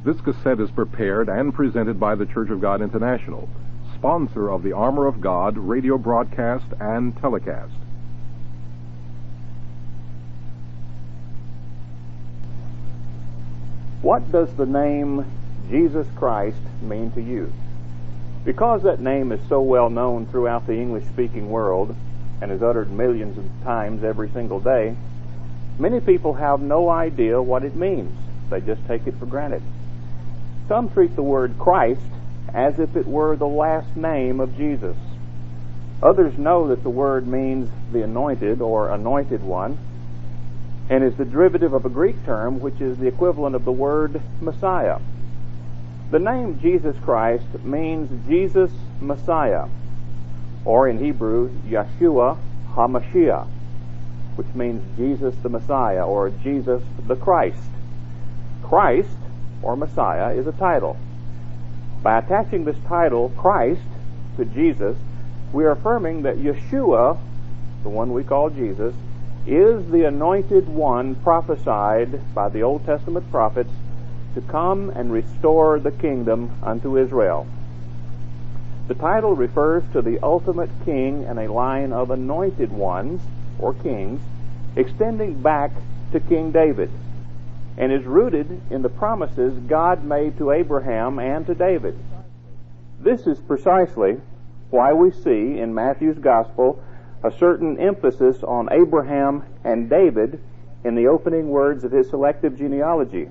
This cassette is prepared and presented by the Church of God International, sponsor of the Armor of God radio broadcast and telecast. What does the name Jesus Christ mean to you? Because that name is so well known throughout the English-speaking world and is uttered millions of times every single day, many people have no idea what it means. They just take it for granted. Some treat the word Christ as if it were the last name of Jesus. Others know that the word means the anointed or anointed one, and is the derivative of a Greek term which is the equivalent of the word Messiah. The name Jesus Christ means Jesus Messiah, or in Hebrew, Yeshua HaMashiach, which means Jesus the Messiah, or Jesus the Christ. Christ, or Messiah, is a title. By attaching this title, Christ, to Jesus, we are affirming that Yeshua, the one we call Jesus, is the anointed one prophesied by the Old Testament prophets to come and restore the kingdom unto Israel. The title refers to the ultimate king and a line of anointed ones, or kings, extending back to King David, and is rooted in the promises God made to Abraham and to David. This is precisely why we see in Matthew's Gospel a certain emphasis on Abraham and David in the opening words of his selective genealogy.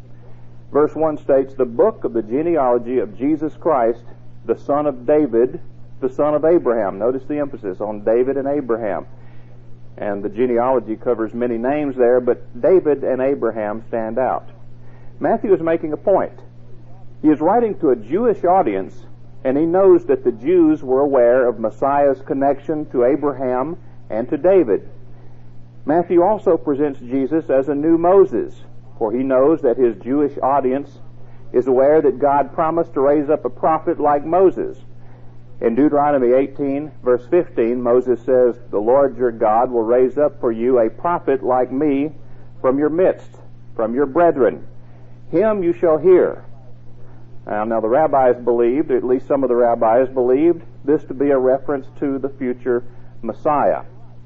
Verse 1 states, "The book of the genealogy of Jesus Christ, the son of David, the son of Abraham." Notice the emphasis on David and Abraham. And the genealogy covers many names there, but David and Abraham stand out. Matthew is making a point. He is writing to a Jewish audience, and he knows that the Jews were aware of Messiah's connection to Abraham and to David. Matthew also presents Jesus as a new Moses, for he knows that his Jewish audience is aware that God promised to raise up a prophet like Moses. In Deuteronomy 18, verse 15, Moses says, "The Lord your God will raise up for you a prophet like me from your midst, from your brethren. Him you shall hear." Now the rabbis believed, or at least some of the rabbis believed, this to be a reference to the future Messiah.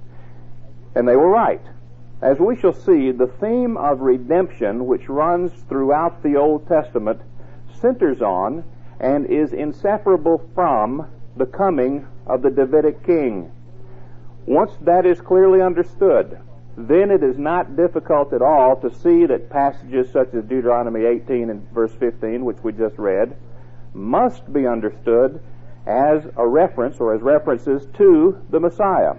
And they were right. As we shall see, the theme of redemption, which runs throughout the Old Testament, centers on and is inseparable from the coming of the Davidic king. Once that is clearly understood, then it is not difficult at all to see that passages such as Deuteronomy 18 and verse 15, which we just read, must be understood as a reference or as references to the Messiah.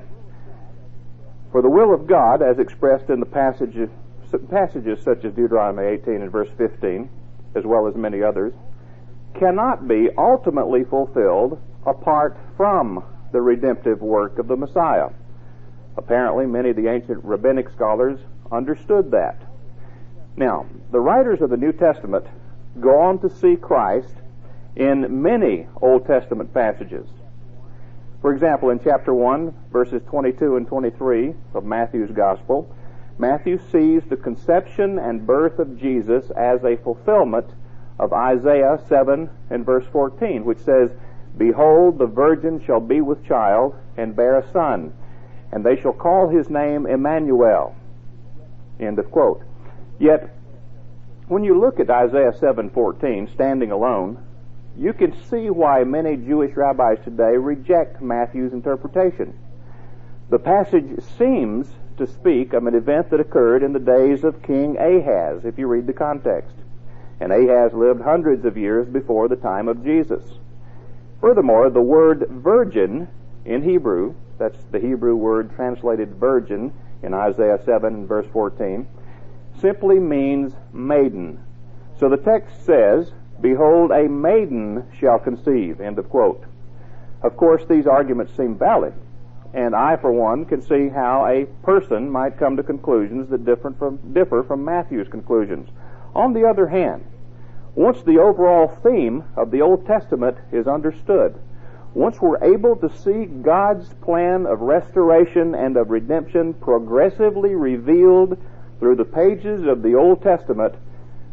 For the will of God, as expressed in the passages such as Deuteronomy 18 and verse 15, as well as many others, cannot be ultimately fulfilled apart from the redemptive work of the Messiah. Apparently, many of the ancient rabbinic scholars understood that. Now, the writers of the New Testament go on to see Christ in many Old Testament passages. For example, in chapter 1, verses 22 and 23 of Matthew's Gospel, Matthew sees the conception and birth of Jesus as a fulfillment of Isaiah 7 and verse 14, which says, "Behold, the virgin shall be with child and bear a son, and they shall call his name Emmanuel." End of quote. Yet, when you look at Isaiah 7:14 standing alone, you can see why many Jewish rabbis today reject Matthew's interpretation. The passage seems to speak of an event that occurred in the days of King Ahaz, if you read the context. And Ahaz lived hundreds of years before the time of Jesus. Furthermore, the word virgin in Hebrew, that's the Hebrew word translated virgin in Isaiah 7 and verse 14, simply means maiden. So the text says, "Behold, a maiden shall conceive," end of quote. Of course, these arguments seem valid, and I, for one, can see how a person might come to conclusions that differ from Matthew's conclusions. On the other hand, once the overall theme of the Old Testament is understood, once we're able to see God's plan of restoration and of redemption progressively revealed through the pages of the Old Testament,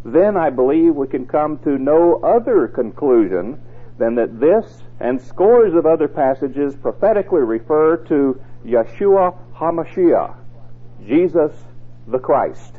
then I believe we can come to no other conclusion than that this and scores of other passages prophetically refer to Yeshua HaMashiach, Jesus the Christ.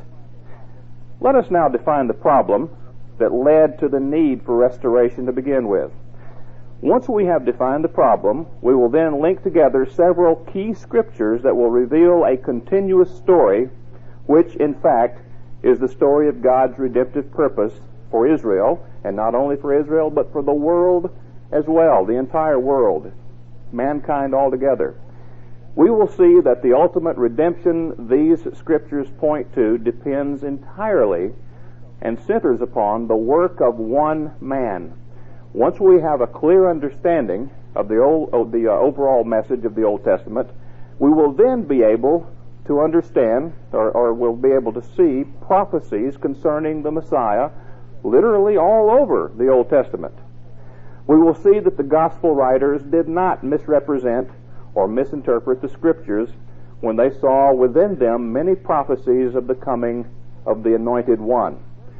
Let us now define the problem that led to the need for restoration to begin with. Once we have defined the problem, we will then link together several key scriptures that will reveal a continuous story, which in fact is the story of God's redemptive purpose for Israel, and not only for Israel, but for the world as well, the entire world, mankind altogether. We will see that the ultimate redemption these scriptures point to depends entirely and centers upon the work of one man. Once we have a clear understanding of the overall message of the Old Testament, we will then be able to understand, or we'll be able to see prophecies concerning the Messiah literally all over the Old Testament. We will see that the gospel writers did not misrepresent or misinterpret the scriptures when they saw within them many prophecies of the coming of the Anointed One.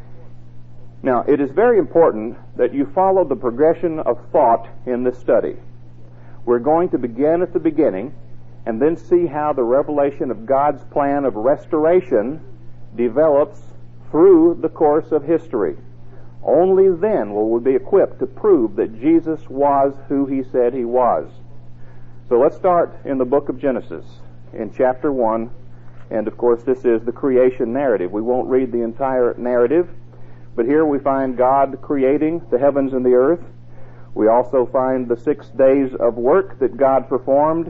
Now, it is very important that you follow the progression of thought in this study. We're going to begin at the beginning and then see how the revelation of God's plan of restoration develops through the course of history. Only then will we be equipped to prove that Jesus was who he said he was. So let's start in the book of Genesis, in chapter 1, and of course this is the creation narrative. We won't read the entire narrative, but here we find God creating the heavens and the earth. We also find the 6 days of work that God performed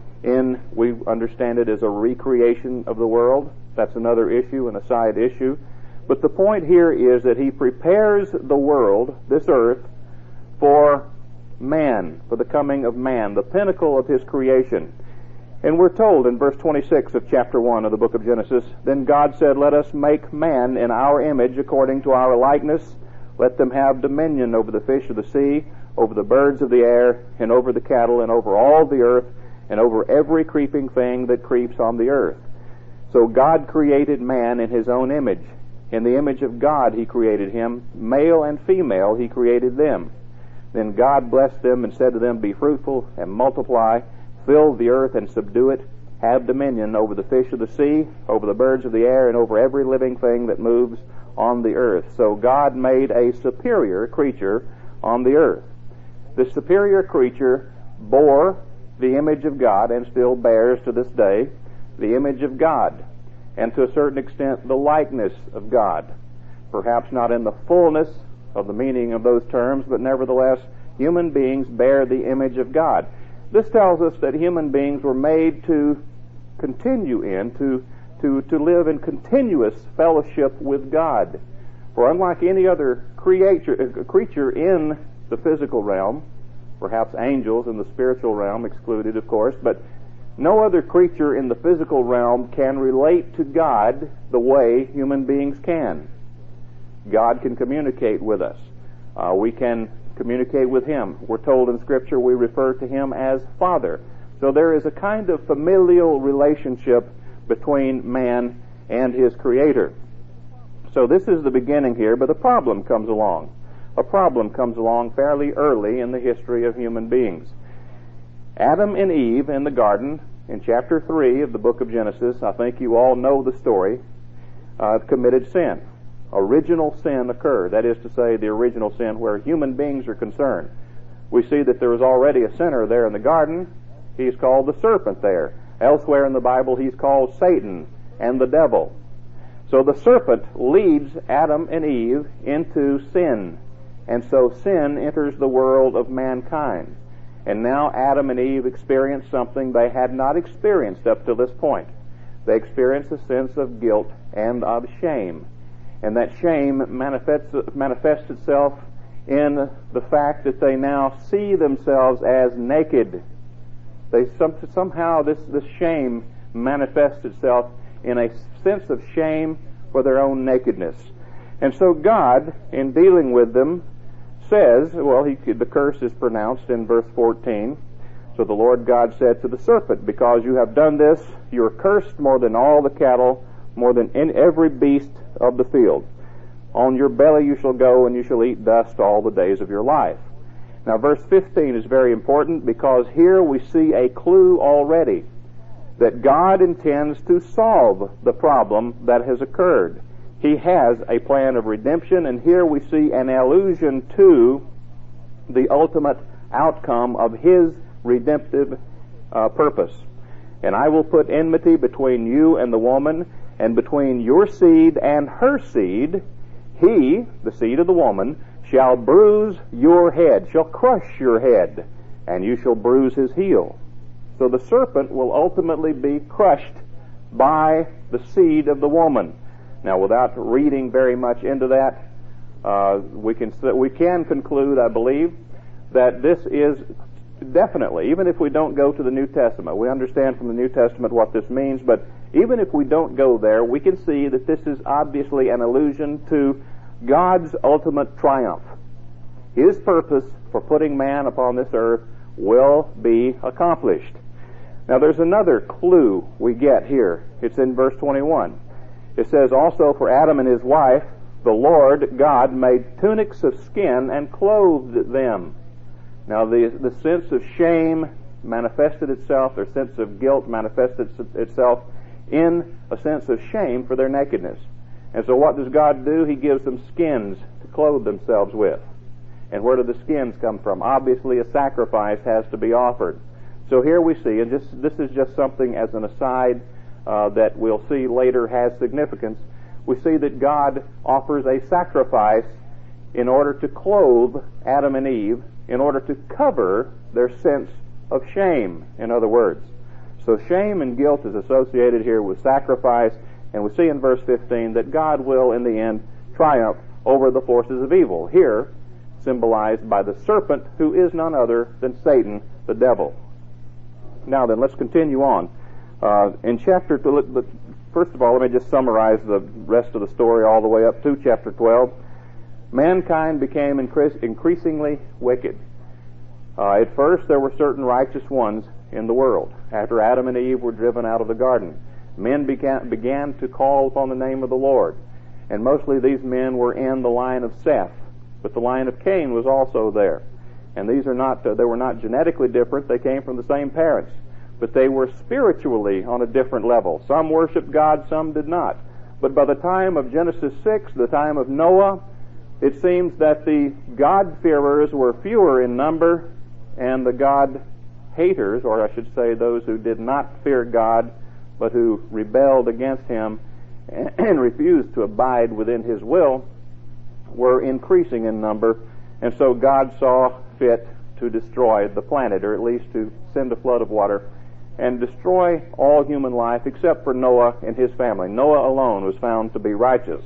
we understand it as a recreation of the world. That's another issue, and a side issue. But the point here is that he prepares the world, this earth, for man, for the coming of man, the pinnacle of his creation. And we're told in verse 26 of chapter 1 of the book of Genesis, "Then God said, Let us make man in our image according to our likeness. Let them have dominion over the fish of the sea, over the birds of the air, and over the cattle, and over all the earth, and over every creeping thing that creeps on the earth." So God created man in his own image. In the image of God he created him. Male and female he created them. Then God blessed them and said to them, "Be fruitful and multiply, fill the earth and subdue it, have dominion over the fish of the sea, over the birds of the air, and over every living thing that moves on the earth." So God made a superior creature on the earth. The superior creature bore the image of God, and still bears to this day the image of God, and to a certain extent the likeness of God. Perhaps not in the fullness of the meaning of those terms, but nevertheless human beings bear the image of God. This tells us that human beings were made to continue to live in continuous fellowship with God. For unlike any other creature in the physical realm, perhaps angels in the spiritual realm excluded, of course, but no other creature in the physical realm can relate to God the way human beings can. God can communicate with us. We can communicate with him. We're told in Scripture we refer to him as Father. So there is a kind of familial relationship between man and his Creator. So this is the beginning here, but a problem comes along. A problem comes along fairly early in the history of human beings. Adam and Eve in the garden, in chapter 3 of the book of Genesis, I think you all know the story, committed sin. Original sin occurred. That is to say, the original sin where human beings are concerned. We see that there was already a sinner there in the garden. He's called the serpent there. Elsewhere in the Bible, he's called Satan and the devil. So the serpent leads Adam and Eve into sin. And so sin enters the world of mankind. And now Adam and Eve experience something they had not experienced up to this point. They experience a sense of guilt and of shame. And that shame manifests itself in the fact that they now see themselves as naked. Somehow this shame manifests itself in a sense of shame for their own nakedness. And so God, in dealing with them, says, the curse is pronounced in verse 14. So the Lord God said to the serpent, "Because you have done this, you are cursed more than all the cattle, more than every beast of the field." On your belly you shall go, and you shall eat dust all the days of your life. Now, verse 15 is very important because here we see a clue already that God intends to solve the problem that has occurred. He has a plan of redemption, and here we see an allusion to the ultimate outcome of His redemptive purpose. And I will put enmity between you and the woman, and between your seed and her seed. He, the seed of the woman, shall bruise your head, shall crush your head, and you shall bruise his heel. So the serpent will ultimately be crushed by the seed of the woman. Now, without reading very much into that, we can conclude, I believe, that this is definitely, even if we don't go to the New Testament, we understand from the New Testament what this means, but even if we don't go there, we can see that this is obviously an allusion to God's ultimate triumph. His purpose for putting man upon this earth will be accomplished. Now, there's another clue we get here. It's in verse 21. It says, also for Adam and his wife, the Lord God made tunics of skin and clothed them. Now, the sense of shame manifested itself, their sense of guilt manifested itself in a sense of shame for their nakedness. And so what does God do? He gives them skins to clothe themselves with. And where do the skins come from? Obviously, a sacrifice has to be offered. So here we see, and this is just something as an aside that we'll see later has significance, we see that God offers a sacrifice in order to clothe Adam and Eve, in order to cover their sense of shame, in other words. So shame and guilt is associated here with sacrifice, and we see in verse 15 that God will, in the end, triumph over the forces of evil, here symbolized by the serpent, who is none other than Satan, the devil. Now then, let's continue on. In chapter 2, first of all, let me just summarize the rest of the story all the way up to chapter 12. Mankind became increasingly wicked. At first, there were certain righteous ones in the world. After Adam and Eve were driven out of the garden, men began to call upon the name of the Lord. And mostly these men were in the line of Seth, but the line of Cain was also there. And these are not, they were not genetically different. They came from the same parents, but they were spiritually on a different level. Some worshiped God, some did not. But by the time of Genesis 6, the time of Noah, it seems that the God-fearers were fewer in number, and the God-haters, or I should say those who did not fear God, but who rebelled against Him and refused to abide within His will, were increasing in number. And so God saw fit to destroy the planet, or at least to send a flood of water and destroy all human life except for Noah and his family. Noah alone was found to be righteous.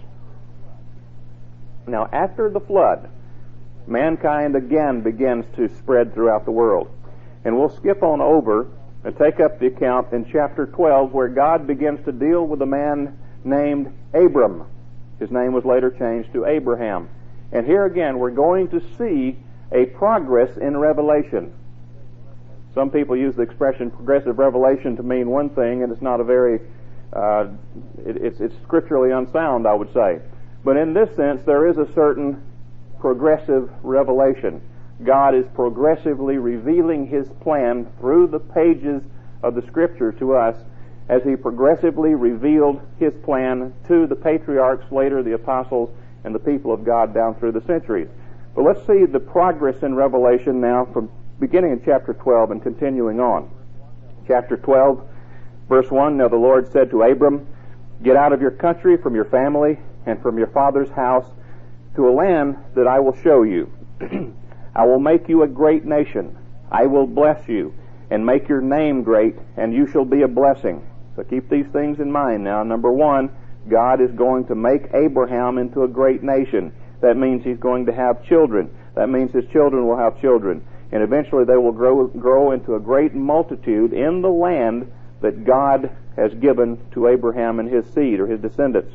Now, after the flood, mankind again begins to spread throughout the world. And we'll skip on over and take up the account in chapter 12, where God begins to deal with a man named Abram. His name was later changed to Abraham. And here again, we're going to see a progress in revelation. Some people use the expression progressive revelation to mean one thing, and it's not a very, it's scripturally unsound, I would say. But in this sense, there is a certain progressive revelation. God is progressively revealing His plan through the pages of the Scripture to us, as He progressively revealed His plan to the patriarchs, later the apostles, and the people of God down through the centuries. But let's see the progress in revelation now from beginning in chapter 12 and continuing on. Chapter 12, verse 1, Now the Lord said to Abram, Get out of your country, from your family, and from your father's house, to a land that I will show you. I will make you a great nation. I will bless you, and make your name great, and you shall be a blessing. So keep these things in mind now. Number one, God is going to make Abraham into a great nation. That means he's going to have children. That means his children will have children. And eventually they will grow into a great multitude in the land that God has given to Abraham and his seed, or his descendants.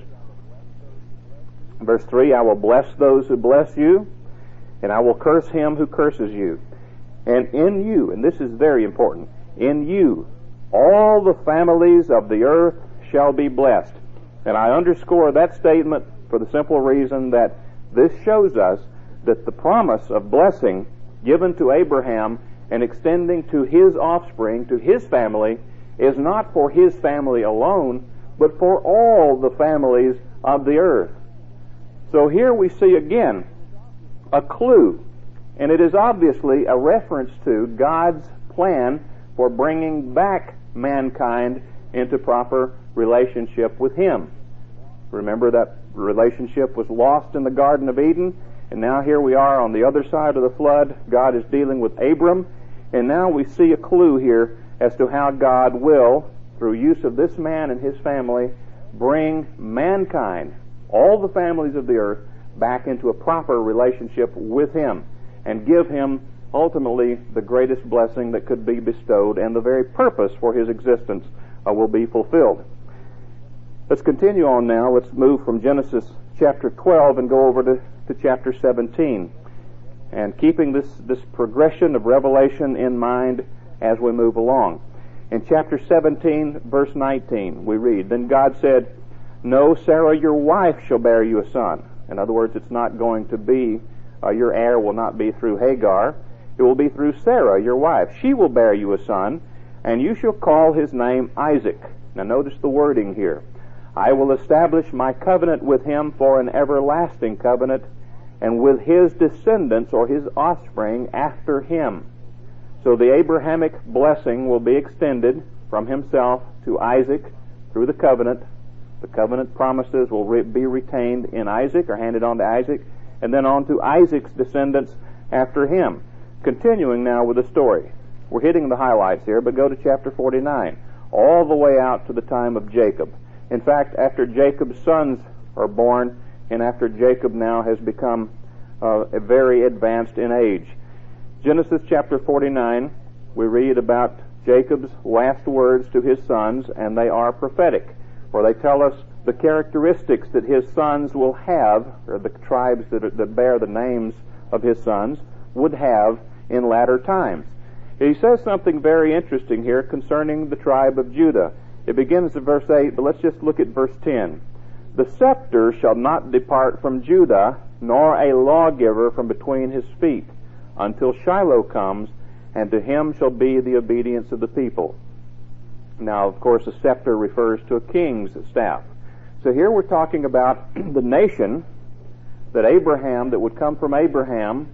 Verse 3, I will bless those who bless you, and I will curse him who curses you. And in you, and this is very important, in you all the families of the earth shall be blessed. And I underscore that statement for the simple reason that this shows us that the promise of blessing given to Abraham and extending to his offspring, to his family, is not for his family alone, but for all the families of the earth. So here we see again a clue, and it is obviously a reference to God's plan for bringing back mankind into proper relationship with Him. Remember that relationship was lost in the Garden of Eden, and now here we are on the other side of the flood. God is dealing with Abram, and now we see a clue here as to how God will, through use of this man and his family, bring mankind, all the families of the earth, back into a proper relationship with Him and give Him ultimately the greatest blessing that could be bestowed, and the very purpose for His existence will be fulfilled. Let's continue on now. Let's move from Genesis chapter 12 and go over to chapter 17. And keeping this progression of revelation in mind as we move along. In chapter 17, verse 19, we read, "Then God said, 'No, Sarah, your wife shall bear you a son.'" In other words, it's not going to be, your heir will not be through Hagar. It will be through Sarah, your wife. "She will bear you a son, and you shall call his name Isaac." Now notice the wording here. "I will establish my covenant with him for an everlasting covenant, and with his descendants," or his offspring, "after him." So the Abrahamic blessing will be extended from himself to Isaac through the covenant. The covenant promises will be retained in Isaac, or handed on to Isaac, and then on to Isaac's descendants after him. Continuing now with the story. We're hitting the highlights here, but go to chapter 49, all the way out to the time of Jacob. In fact, after Jacob's sons are born, and after Jacob now has become very advanced in age. Genesis chapter 49, we read about Jacob's last words to his sons, and they are prophetic, for they tell us the characteristics that his sons will have, or the tribes that bear the names of his sons would have in latter times. He says something very interesting here concerning the tribe of Judah. It begins at verse 8, but let's just look at verse 10. "The scepter shall not depart from Judah, nor a lawgiver from between his feet, until Shiloh comes, and to him shall be the obedience of the people." Now, of course, a scepter refers to a king's staff. So here we're talking about the nation that would come from Abraham,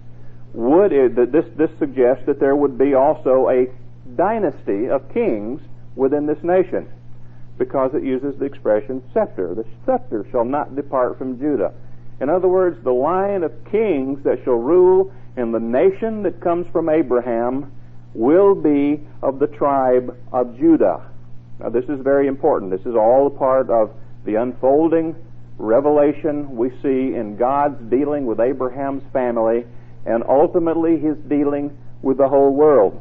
this suggests that there would be also a dynasty of kings within this nation, because it uses the expression scepter. "The scepter shall not depart from Judah." In other words, the line of kings that shall rule in the nation that comes from Abraham will be of the tribe of Judah. Now this is very important. This is all a part of the unfolding revelation we see in God's dealing with Abraham's family, and ultimately His dealing with the whole world.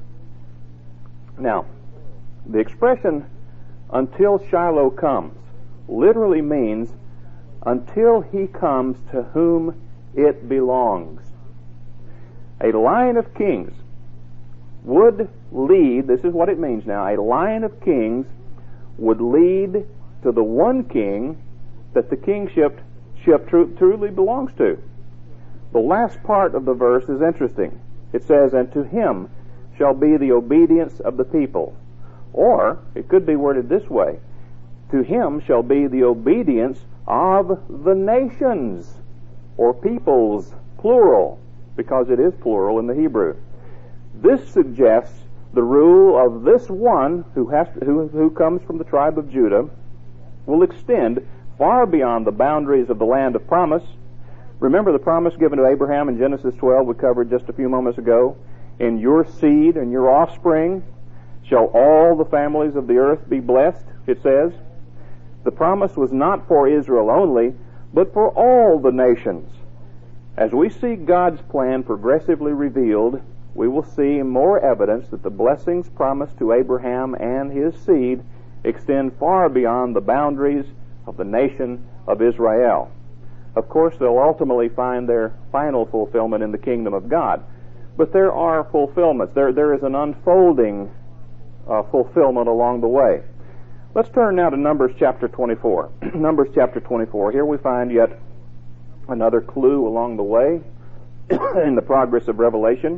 Now, the expression "until Shiloh comes" literally means until he comes to whom it belongs. A line of kings would lead, this is what it means now, a line of kings would lead to the one king that the kingship truly belongs to. The last part of the verse is interesting. It says, "And to him shall be the obedience of the people." Or, it could be worded this way, "To him shall be the obedience of the nations," or peoples, plural, because it is plural in the Hebrew. This suggests the rule of this one who comes from the tribe of Judah will extend far beyond the boundaries of the land of promise. Remember the promise given to Abraham in Genesis 12 we covered just a few moments ago? "In your seed and your offspring shall all the families of the earth be blessed," it says. The promise was not for Israel only, but for all the nations. As we see God's plan progressively revealed, we will see more evidence that the blessings promised to Abraham and his seed extend far beyond the boundaries of the nation of Israel. Of course, they'll ultimately find their final fulfillment in the kingdom of God. But there are fulfillments. There is an unfolding fulfillment along the way. Let's turn now to Numbers chapter 24. Numbers chapter 24. Here we find yet another clue along the way in the progress of Revelation.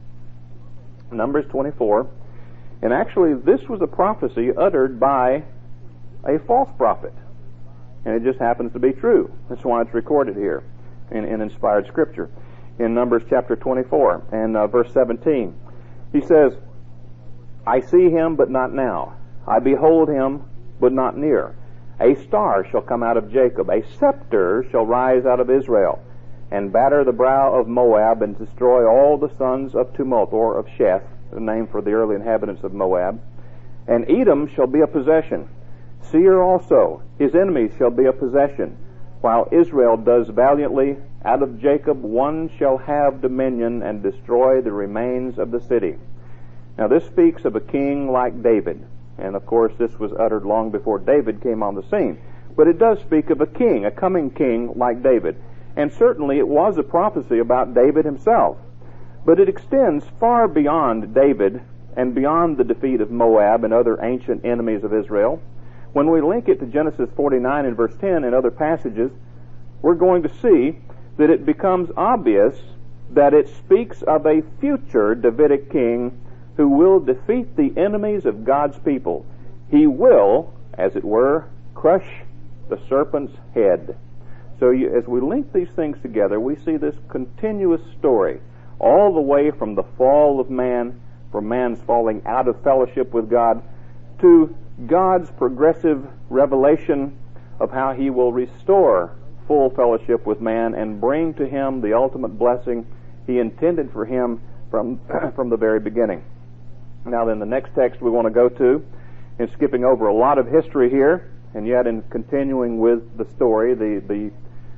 Numbers 24. And actually, this was a prophecy uttered by a false prophet. And it just happens to be true. That's why it's recorded here in inspired Scripture. In Numbers chapter 24 and verse 17. He says, I see him, but not now. I behold him, but not near. A star shall come out of Jacob. A scepter shall rise out of Israel, and batter the brow of Moab, and destroy all the sons of tumult, or of Sheth, the name for the early inhabitants of Moab. And Edom shall be a possession. Seir also, his enemies, shall be a possession. While Israel does valiantly, out of Jacob one shall have dominion, and destroy the remains of the city. Now this speaks of a king like David. And of course this was uttered long before David came on the scene. But it does speak of a king, a coming king like David. And certainly it was a prophecy about David himself. But it extends far beyond David and beyond the defeat of Moab and other ancient enemies of Israel. When we link it to Genesis 49 and verse 10 and other passages, we're going to see that it becomes obvious that it speaks of a future Davidic king who will defeat the enemies of God's people. He will, as it were, crush the serpent's head. So as we link these things together, we see this continuous story, all the way from the fall of man, from man's falling out of fellowship with God, to God's progressive revelation of how he will restore full fellowship with man and bring to him the ultimate blessing he intended for him from the very beginning. Now then, the next text we want to go to, in skipping over a lot of history here, and yet in continuing with the story, the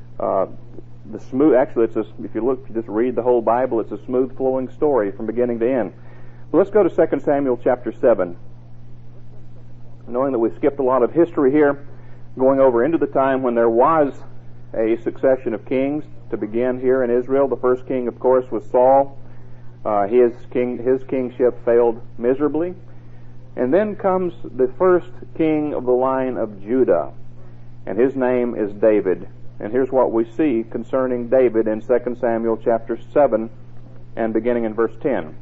smooth. Actually, if you just read the whole Bible, it's a smooth flowing story from beginning to end. But let's go to 2 Samuel chapter 7. Knowing that we've skipped a lot of history here, going over into the time when there was a succession of kings to begin here in Israel. The first king, of course, was Saul. His kingship failed miserably. And then comes the first king of the line of Judah, and his name is David. And here's what we see concerning David in 2 Samuel chapter 7 and beginning in verse 10.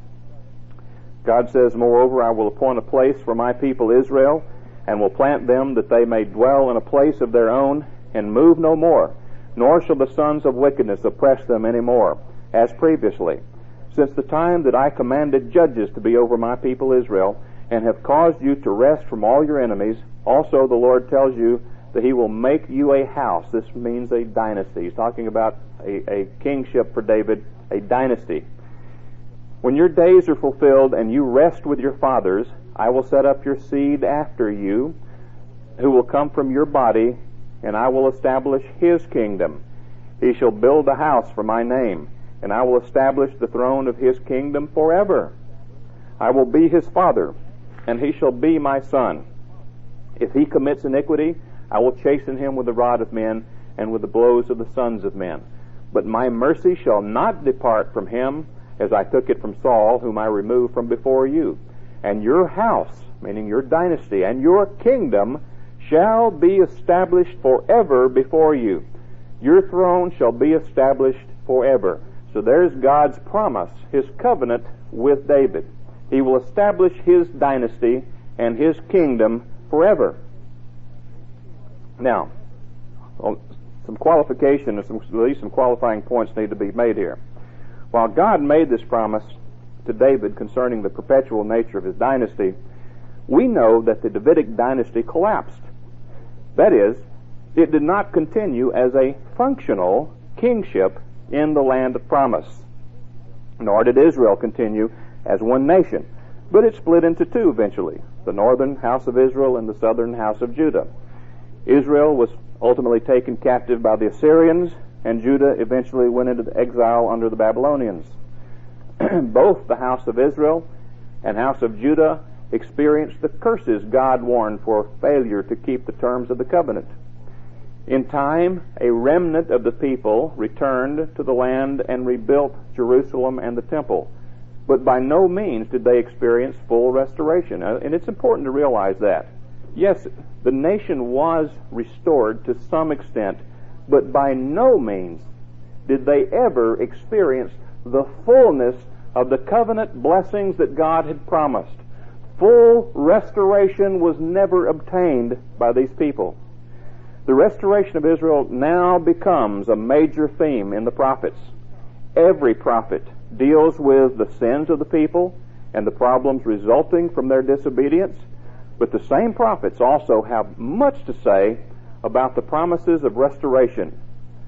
God says, Moreover, I will appoint a place for my people Israel, and will plant them that they may dwell in a place of their own, and move no more, nor shall the sons of wickedness oppress them any more, as previously. Since the time that I commanded judges to be over my people Israel, and have caused you to rest from all your enemies, also the Lord tells you that he will make you a house. This means a dynasty. He's talking about a kingship for David, a dynasty. When your days are fulfilled and you rest with your fathers, I will set up your seed after you, who will come from your body, and I will establish his kingdom. He shall build a house for my name, and I will establish the throne of his kingdom forever. I will be his father, and he shall be my son. If he commits iniquity, I will chasten him with the rod of men, and with the blows of the sons of men. But my mercy shall not depart from him, as I took it from Saul, whom I removed from before you. And your house, meaning your dynasty, and your kingdom shall be established forever before you. Your throne shall be established forever. So there's God's promise, his covenant with David. He will establish his dynasty and his kingdom forever. Now, some qualification, at least some qualifying points need to be made here. While God made this promise to David concerning the perpetual nature of his dynasty, we know that the Davidic dynasty collapsed. That is, it did not continue as a functional kingship in the land of promise. Nor did Israel continue as one nation, but it split into two eventually, the northern house of Israel and the southern house of Judah. Israel was ultimately taken captive by the Assyrians, and Judah eventually went into exile under the Babylonians. Both the house of Israel and house of Judah experienced the curses God warned for failure to keep the terms of the covenant. In time, a remnant of the people returned to the land and rebuilt Jerusalem and the temple. But by no means did they experience full restoration. And it's important to realize that. Yes, the nation was restored to some extent, but by no means did they ever experience the fullness of the covenant blessings that God had promised. Full restoration was never obtained by these people. The restoration of Israel now becomes a major theme in the prophets. Every prophet deals with the sins of the people and the problems resulting from their disobedience, but the same prophets also have much to say about the promises of restoration.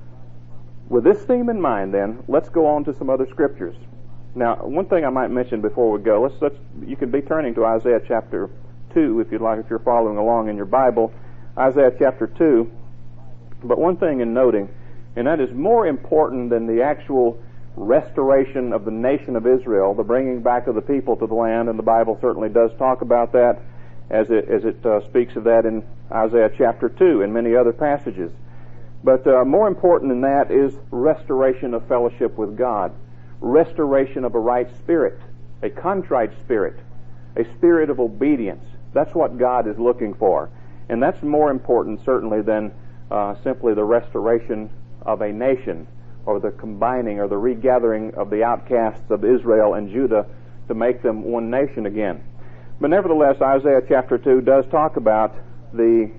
With this theme in mind, then, let's go on to some other scriptures. Now, one thing I might mention before we go, you can be turning to Isaiah chapter 2 if you'd like, if you're following along in your Bible, Isaiah chapter 2. But one thing in noting, and that is more important than the actual restoration of the nation of Israel, the bringing back of the people to the land, and the Bible certainly does talk about that as it speaks of that in Isaiah chapter 2 and many other passages. But more important than that is restoration of fellowship with God, restoration of a right spirit, a contrite spirit, a spirit of obedience. That's what God is looking for. And that's more important certainly than simply the restoration of a nation or the combining or the regathering of the outcasts of Israel and Judah to make them one nation again. But nevertheless, Isaiah chapter 2 does talk about the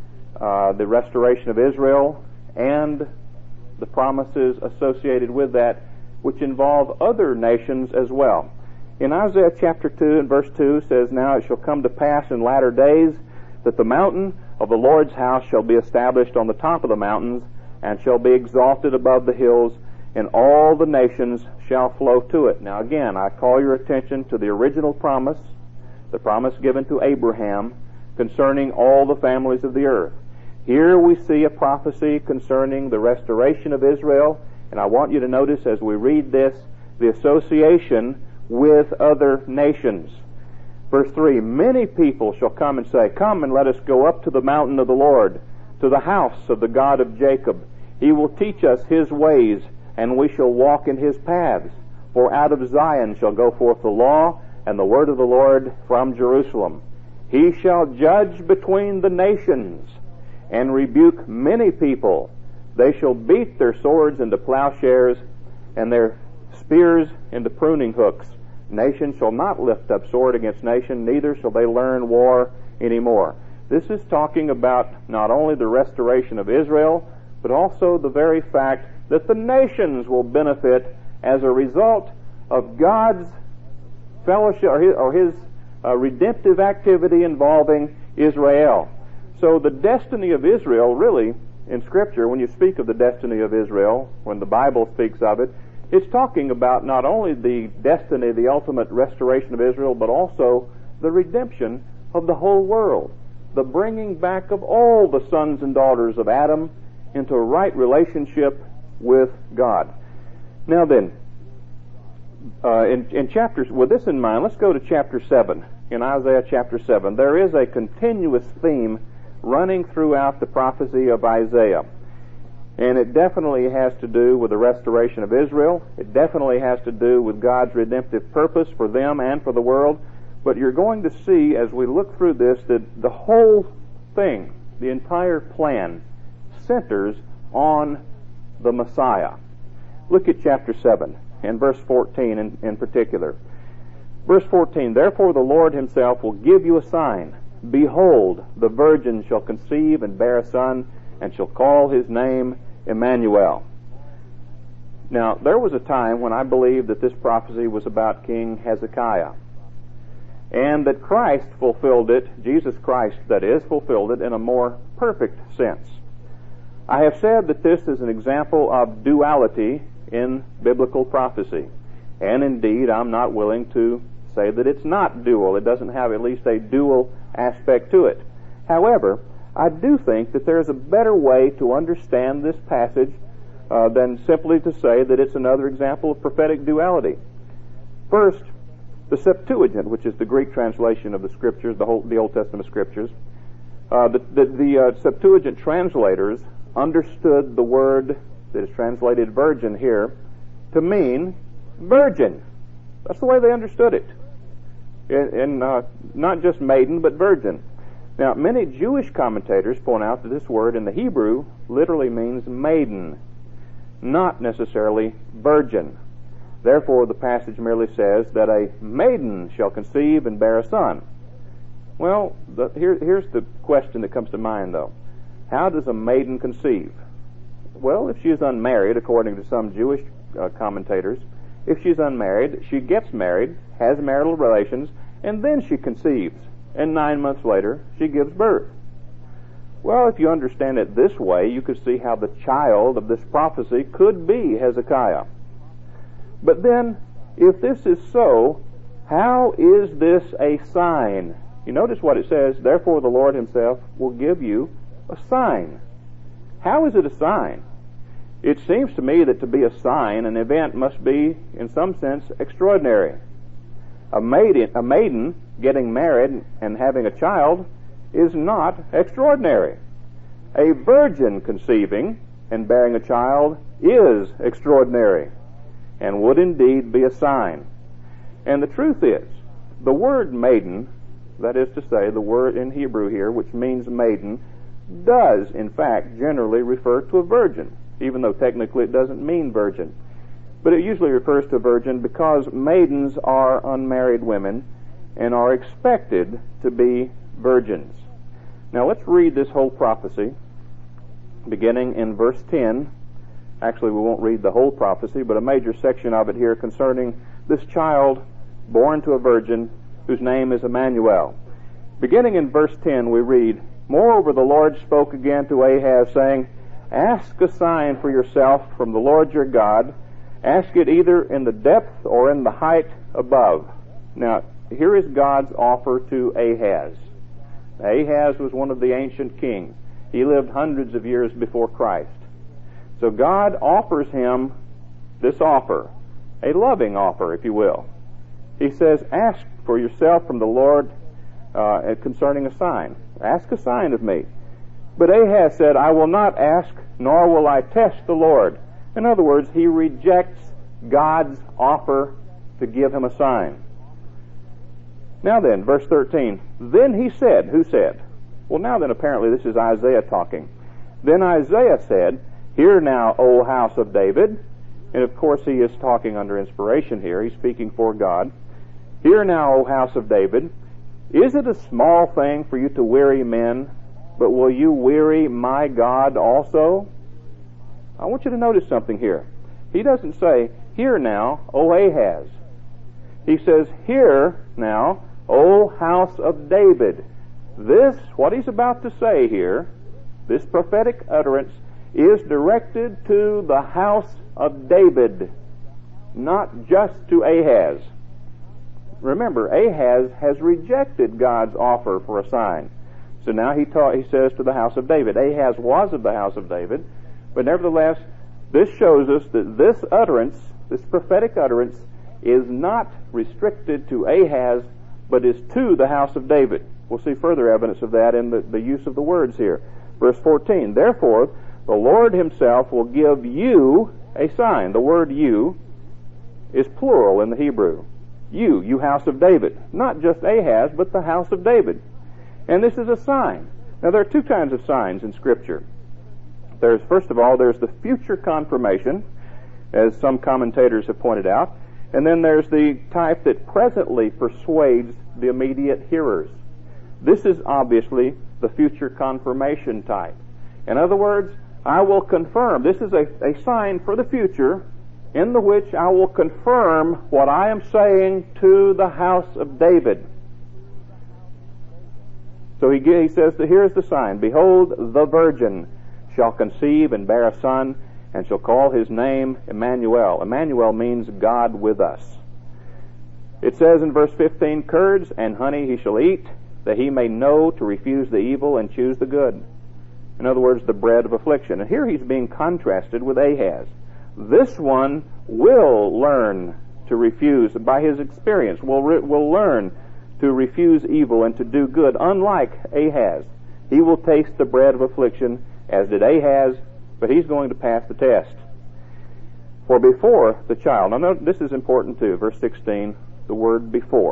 restoration of Israel and the promises associated with that, which involve other nations as well. In Isaiah chapter 2 and verse 2 says, "Now it shall come to pass in latter days that the mountain of the Lord's house shall be established on the top of the mountains, and shall be exalted above the hills, and all the nations shall flow to it." Now again, I call your attention to the original promise, the promise given to Abraham concerning all the families of the earth. Here we see a prophecy concerning the restoration of Israel, and I want you to notice as we read this, the association with other nations. Verse 3, "Many people shall come and say, Come and let us go up to the mountain of the Lord, to the house of the God of Jacob. He will teach us his ways, and we shall walk in his paths. For out of Zion shall go forth the law, and the word of the Lord from Jerusalem. He shall judge between the nations, and rebuke many people. They shall beat their swords into plowshares, and their spears into pruning hooks. Nation shall not lift up sword against nation, neither shall they learn war anymore." This is talking about not only the restoration of Israel, but also the very fact that the nations will benefit as a result of God's fellowship or his redemptive activity involving Israel. So the destiny of Israel, really, in Scripture, when you speak of the destiny of Israel, when the Bible speaks of it, it's talking about not only the destiny, the ultimate restoration of Israel, but also the redemption of the whole world, the bringing back of all the sons and daughters of Adam into a right relationship with God. Now then, in chapters, with this in mind, let's go to chapter 7. In Isaiah chapter 7, there is a continuous theme running throughout the prophecy of Isaiah. And it definitely has to do with the restoration of Israel. It definitely has to do with God's redemptive purpose for them and for the world. But you're going to see, as we look through this, that the whole thing, the entire plan, centers on the Messiah. Look at chapter 7, and verse 14 in particular. Verse 14, "Therefore the Lord himself will give you a sign. Behold, the virgin shall conceive and bear a son, and shall call his name Emmanuel." Now, there was a time when I believed that this prophecy was about King Hezekiah, and that Christ fulfilled it, Jesus Christ, that is, fulfilled it in a more perfect sense. I have said that this is an example of duality in biblical prophecy, and indeed I'm not willing to say that it's not dual. It doesn't have at least a dual aspect to it. However, I do think that there's a better way to understand this passage than simply to say that it's another example of prophetic duality. First, the Septuagint, which is the Greek translation of the Scriptures, the Old Testament Scriptures, the Septuagint translators understood the word that is translated virgin here to mean virgin. That's the way they understood it. And not just maiden, but virgin. Now, many Jewish commentators point out that this word in the Hebrew literally means maiden, not necessarily virgin. Therefore, the passage merely says that a maiden shall conceive and bear a son. Well, here's the question that comes to mind, though. How does a maiden conceive? Well, if she is unmarried, according to some Jewish commentators, if she's unmarried, she gets married, has marital relations, and then she conceives. And 9 months later, she gives birth. Well, if you understand it this way, you could see how the child of this prophecy could be Hezekiah. But then, if this is so, how is this a sign? You notice what it says, therefore the Lord himself will give you a sign. How is it a sign? It seems to me that to be a sign, an event must be, in some sense, extraordinary. A maiden getting married and having a child is not extraordinary. A virgin conceiving and bearing a child is extraordinary and would indeed be a sign. And the truth is, the word maiden, that is to say, the word in Hebrew here, which means maiden, does, in fact, generally refer to a virgin, even though technically it doesn't mean virgin. But it usually refers to a virgin because maidens are unmarried women and are expected to be virgins. Now let's read this whole prophecy, beginning in verse 10. Actually, we won't read the whole prophecy, but a major section of it here concerning this child born to a virgin whose name is Emmanuel. Beginning in verse 10, we read, Moreover, the Lord spoke again to Ahaz, saying, Ask a sign for yourself from the Lord your God. Ask it either in the depth or in the height above. Now, here is God's offer to Ahaz. Ahaz was one of the ancient kings. He lived hundreds of years before Christ. So God offers him this offer, a loving offer, if you will. He says, ask for yourself from the Lord concerning a sign. Ask a sign of me. But Ahaz said, I will not ask, nor will I test the Lord. In other words, he rejects God's offer to give him a sign. Now then, verse 13. Then he said, who said? Well, now then, apparently this is Isaiah talking. Then Isaiah said, Hear now, O house of David. And of course he is talking under inspiration here. He's speaking for God. Hear now, O house of David. Is it a small thing for you to weary men, but will you weary my God also? I want you to notice something here. He doesn't say, Hear now, O Ahaz. He says, Hear now, O house of David. This, what he's about to say here, this prophetic utterance, is directed to the house of David, not just to Ahaz. Remember, Ahaz has rejected God's offer for a sign. So now he says to the house of David. Ahaz was of the house of David, but nevertheless, this shows us that this utterance, this prophetic utterance, is not restricted to Ahaz, but is to the house of David. We'll see further evidence of that in the use of the words here. Verse 14, Therefore, the Lord himself will give you a sign. The word you is plural in the Hebrew. You house of David. Not just Ahaz, but the house of David. And this is a sign. Now, there are two kinds of signs in Scripture. First of all, there's the future confirmation, as some commentators have pointed out. And then there's the type that presently persuades the immediate hearers. This is obviously the future confirmation type. In other words, I will confirm. This is a sign for the future in the which I will confirm what I am saying to the house of David. So he says that here's the sign. Behold, the virgin shall conceive and bear a son, and shall call his name Emmanuel. Emmanuel means God with us. It says in verse 15, Curds and honey he shall eat, that he may know to refuse the evil and choose the good. In other words, the bread of affliction. And here he's being contrasted with Ahaz. This one will learn to refuse, by his experience, will learn to refuse evil and to do good, unlike Ahaz. He will taste the bread of affliction, as did Ahaz, but he's going to pass the test. For before the child, now this is important too, verse 16, the word before.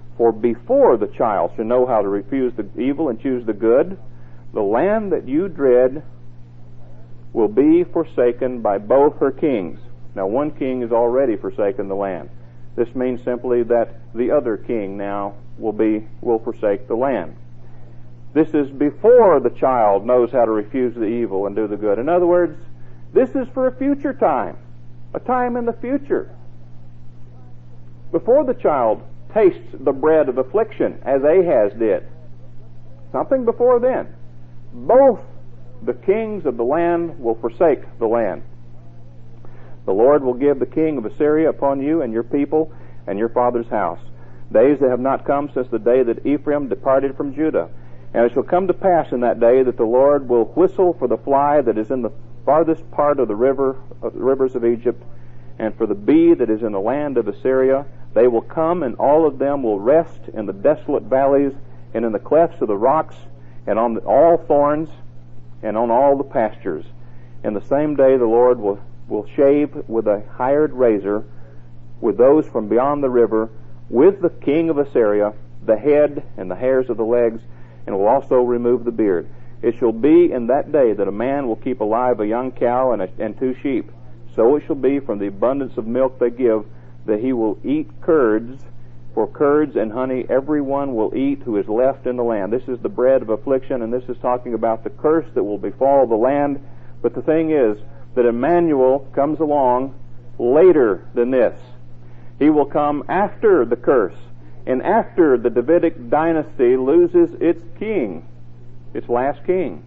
For before the child shall know how to refuse the evil and choose the good, the land that you dread will be forsaken by both her kings. Now, one king has already forsaken the land. This means simply that the other king now will forsake the land. This is before the child knows how to refuse the evil and do the good. In other words, this is for a future time, a time in the future. Before the child tastes the bread of affliction, as Ahaz did, something before then, both the kings of the land will forsake the land. The Lord will give the king of Assyria upon you and your people and your father's house, days that have not come since the day that Ephraim departed from Judah. And it shall come to pass in that day that the Lord will whistle for the fly that is in the farthest part of the rivers of Egypt, and for the bee that is in the land of Assyria. They will come, and all of them will rest in the desolate valleys, and in the clefts of the rocks, and on all thorns, and on all the pastures. In the same day the Lord will shave with a hired razor, with those from beyond the river, with the king of Assyria, the head and the hairs of the legs, and will also remove the beard. It shall be in that day that a man will keep alive a young cow and 2 sheep. So it shall be from the abundance of milk they give, that he will eat curds, for curds and honey every one will eat who is left in the land. This is the bread of affliction, and this is talking about the curse that will befall the land. But the thing is that Emmanuel comes along later than this. He will come after the curse, and after the Davidic dynasty loses its king, its last king.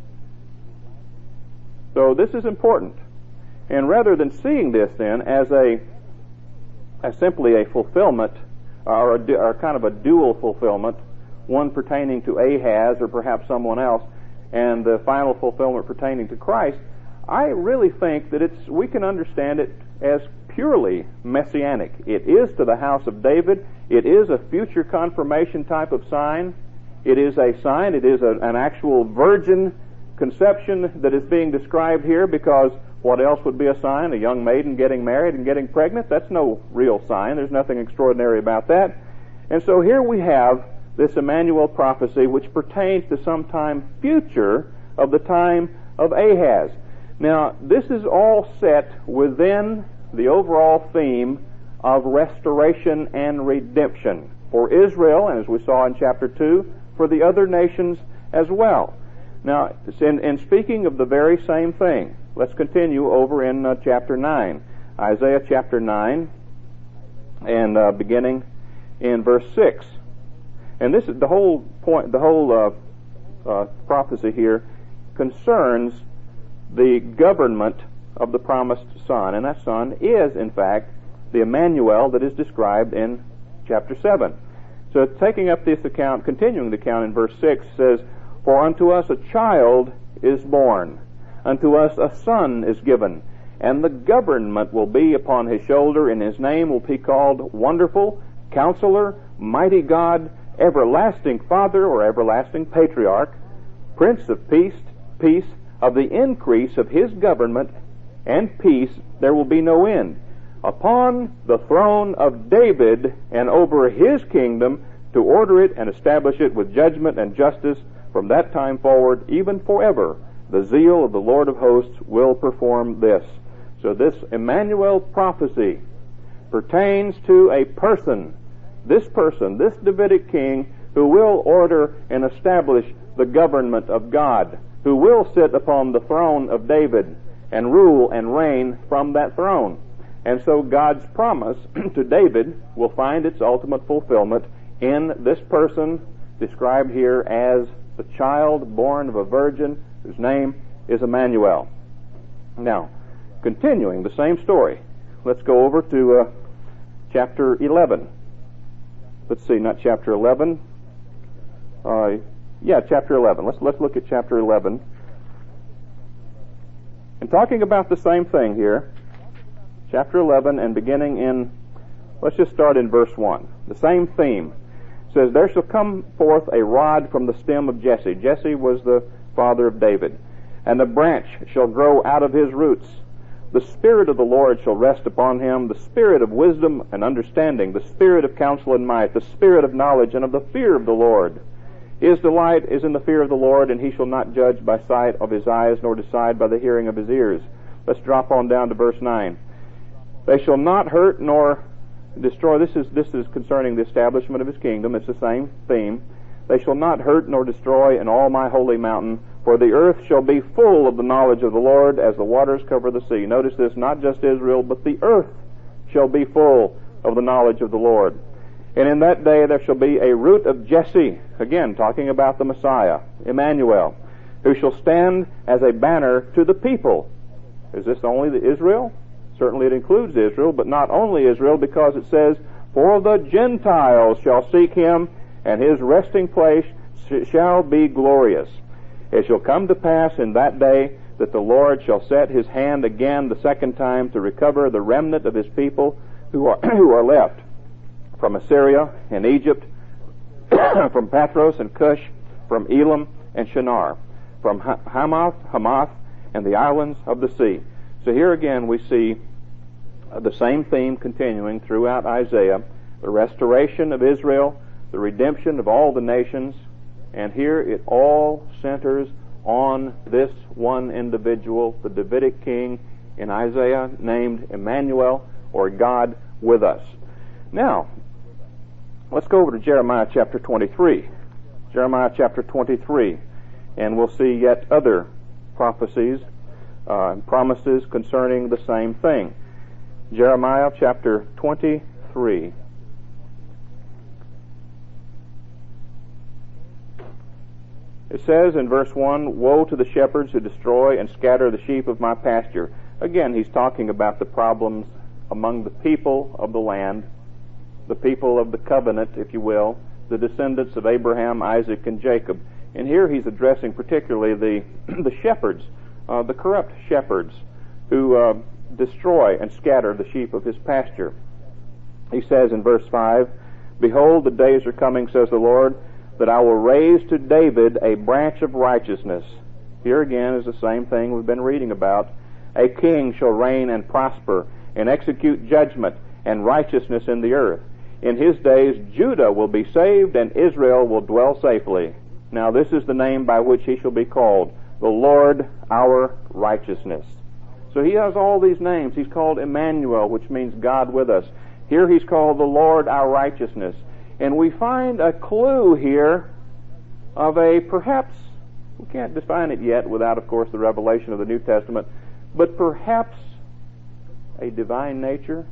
So this is important. And rather than seeing this then as simply a fulfillment, or kind of a dual fulfillment, one pertaining to Ahaz or perhaps someone else, and the final fulfillment pertaining to Christ, I really think that we can understand it as purely messianic. It is to the house of David. It is a future confirmation type of sign. It is a sign. It is an actual virgin conception that is being described here, because what else would be a sign? A young maiden getting married and getting pregnant? That's no real sign. There's nothing extraordinary about that. And so here we have this Emmanuel prophecy, which pertains to some time future of the time of Ahaz. Now, this is all set within the overall theme of restoration and redemption for Israel, and as we saw in chapter 2, for the other nations as well. Now, in speaking of the very same thing, let's continue over in chapter 9. Isaiah chapter 9, and beginning in verse 6. And this is the whole point, the whole prophecy here concerns the government of the promised Son. And that Son is, in fact, the Emmanuel that is described in chapter 7. So taking up this account, continuing the account in verse 6, says, "For unto us a child is born, unto us a son is given, and the government will be upon his shoulder, and his name will be called Wonderful, Counselor, Mighty God, Everlasting Father," or Everlasting Patriarch, "Prince of Peace. Of the increase of his government and peace there will be no end, upon the throne of David and over his kingdom, to order it and establish it with judgment and justice from that time forward, even forever. The zeal of the Lord of hosts will perform this." So this Emmanuel prophecy pertains to a person, this Davidic king, who will order and establish the government of God, who will sit upon the throne of David and rule and reign from that throne. And so God's promise to David will find its ultimate fulfillment in this person described here as the child born of a virgin, whose name is Emmanuel. Now, continuing the same story, let's go over to chapter 11. Let's see, not chapter 11. Chapter 11. Let's look at chapter 11. And talking about the same thing here, chapter 11, and beginning in, let's just start in verse 1. The same theme. It says, "There shall come forth a rod from the stem of Jesse." Jesse was the father of David. "And a branch shall grow out of his roots. The Spirit of the Lord shall rest upon him, the Spirit of wisdom and understanding, the Spirit of counsel and might, the Spirit of knowledge and of the fear of the Lord. His delight is in the fear of the Lord, and he shall not judge by sight of his eyes, nor decide by the hearing of his ears. Let's drop on down to verse 9. They shall not hurt nor destroy. This is concerning the establishment of his kingdom. It's the same theme. They shall not hurt nor destroy in all my holy mountain, for the earth shall be full of the knowledge of the Lord as the waters cover the sea. Notice this, not just Israel, but the earth shall be full of the knowledge of the Lord. And in that day there shall be a root of Jesse, again talking about the Messiah, Emmanuel, who shall stand as a banner to the people. Is this only the Israel? Certainly it includes Israel, but not only Israel, because it says, for the Gentiles shall seek him, and his resting place shall be glorious. It shall come to pass in that day that the Lord shall set his hand again the second time to recover the remnant of his people who are left from Assyria and Egypt, from Pathros and Cush, from Elam and Shinar, from Hamath, and the islands of the sea. So here again we see the same theme continuing throughout Isaiah, the restoration of Israel, the redemption of all the nations, and here it all centers on this one individual, the Davidic king in Isaiah named Emmanuel, or God with us. Now, let's go over to Jeremiah chapter 23. Jeremiah chapter 23, and we'll see yet other prophecies, promises concerning the same thing. Jeremiah chapter 23. It says in verse 1, woe to the shepherds who destroy and scatter the sheep of my pasture. Again, he's talking about the problems among the people of the land, the people of the covenant, if you will, the descendants of Abraham, Isaac, and Jacob. And here he's addressing particularly the shepherds, the corrupt shepherds who destroy and scatter the sheep of his pasture. He says in verse 5, behold, the days are coming, says the Lord, that I will raise to David a branch of righteousness. Here again is the same thing we've been reading about. A king shall reign and prosper and execute judgment and righteousness in the earth. In his days Judah will be saved and Israel will dwell safely. Now this is the name by which he shall be called, the Lord our righteousness. So he has all these names. He's called Emmanuel, which means God with us. Here he's called the Lord our righteousness. And we find a clue here of a, perhaps, we can't define it yet without, of course, the revelation of the New Testament, but perhaps a divine nature,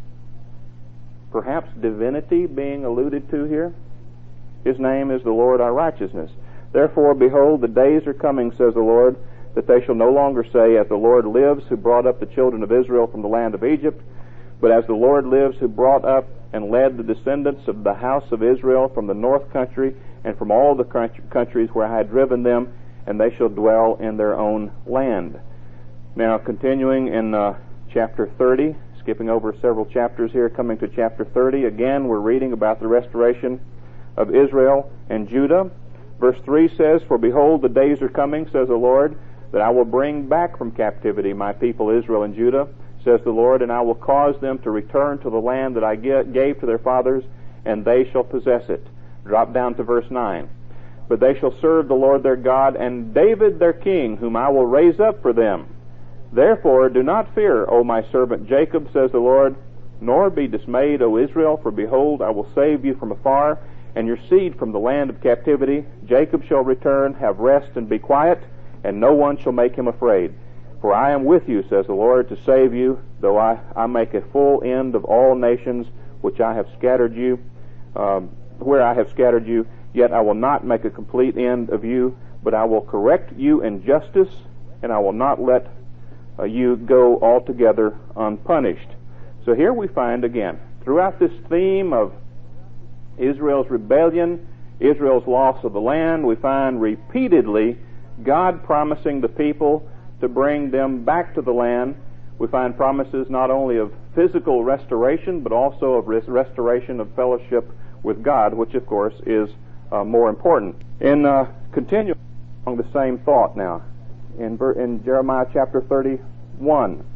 perhaps divinity being alluded to here. His name is the Lord our righteousness. Therefore, behold, the days are coming, says the Lord, that they shall no longer say, as the Lord lives, who brought up the children of Israel from the land of Egypt, but as the Lord lives, who brought up and led the descendants of the house of Israel from the north country and from all the countries where I had driven them, and they shall dwell in their own land. Now, continuing in chapter 30, skipping over several chapters here, coming to chapter 30, again we're reading about the restoration of Israel and Judah. Verse 3 says, for behold, the days are coming, says the Lord, that I will bring back from captivity my people Israel and Judah, says the Lord, and I will cause them to return to the land that I gave to their fathers, and they shall possess it. Drop down to verse 9. But they shall serve the Lord their God, and David their king, whom I will raise up for them. Therefore do not fear, O my servant Jacob, says the Lord, nor be dismayed, O Israel, for behold, I will save you from afar, and your seed from the land of captivity. Jacob shall return, have rest, and be quiet, and no one shall make him afraid. For I am with you, says the Lord, to save you, though I make a full end of all nations which I have scattered you, where I have scattered you. Yet I will not make a complete end of you, but I will correct you in justice, and I will not let you go altogether unpunished. So here we find again, throughout this theme of Israel's rebellion, Israel's loss of the land, we find repeatedly God promising the people to bring them back to the land. We find promises not only of physical restoration, but also of restoration of fellowship with God, which of course is more important. In continuing along the same thought now, in Jeremiah chapter 31,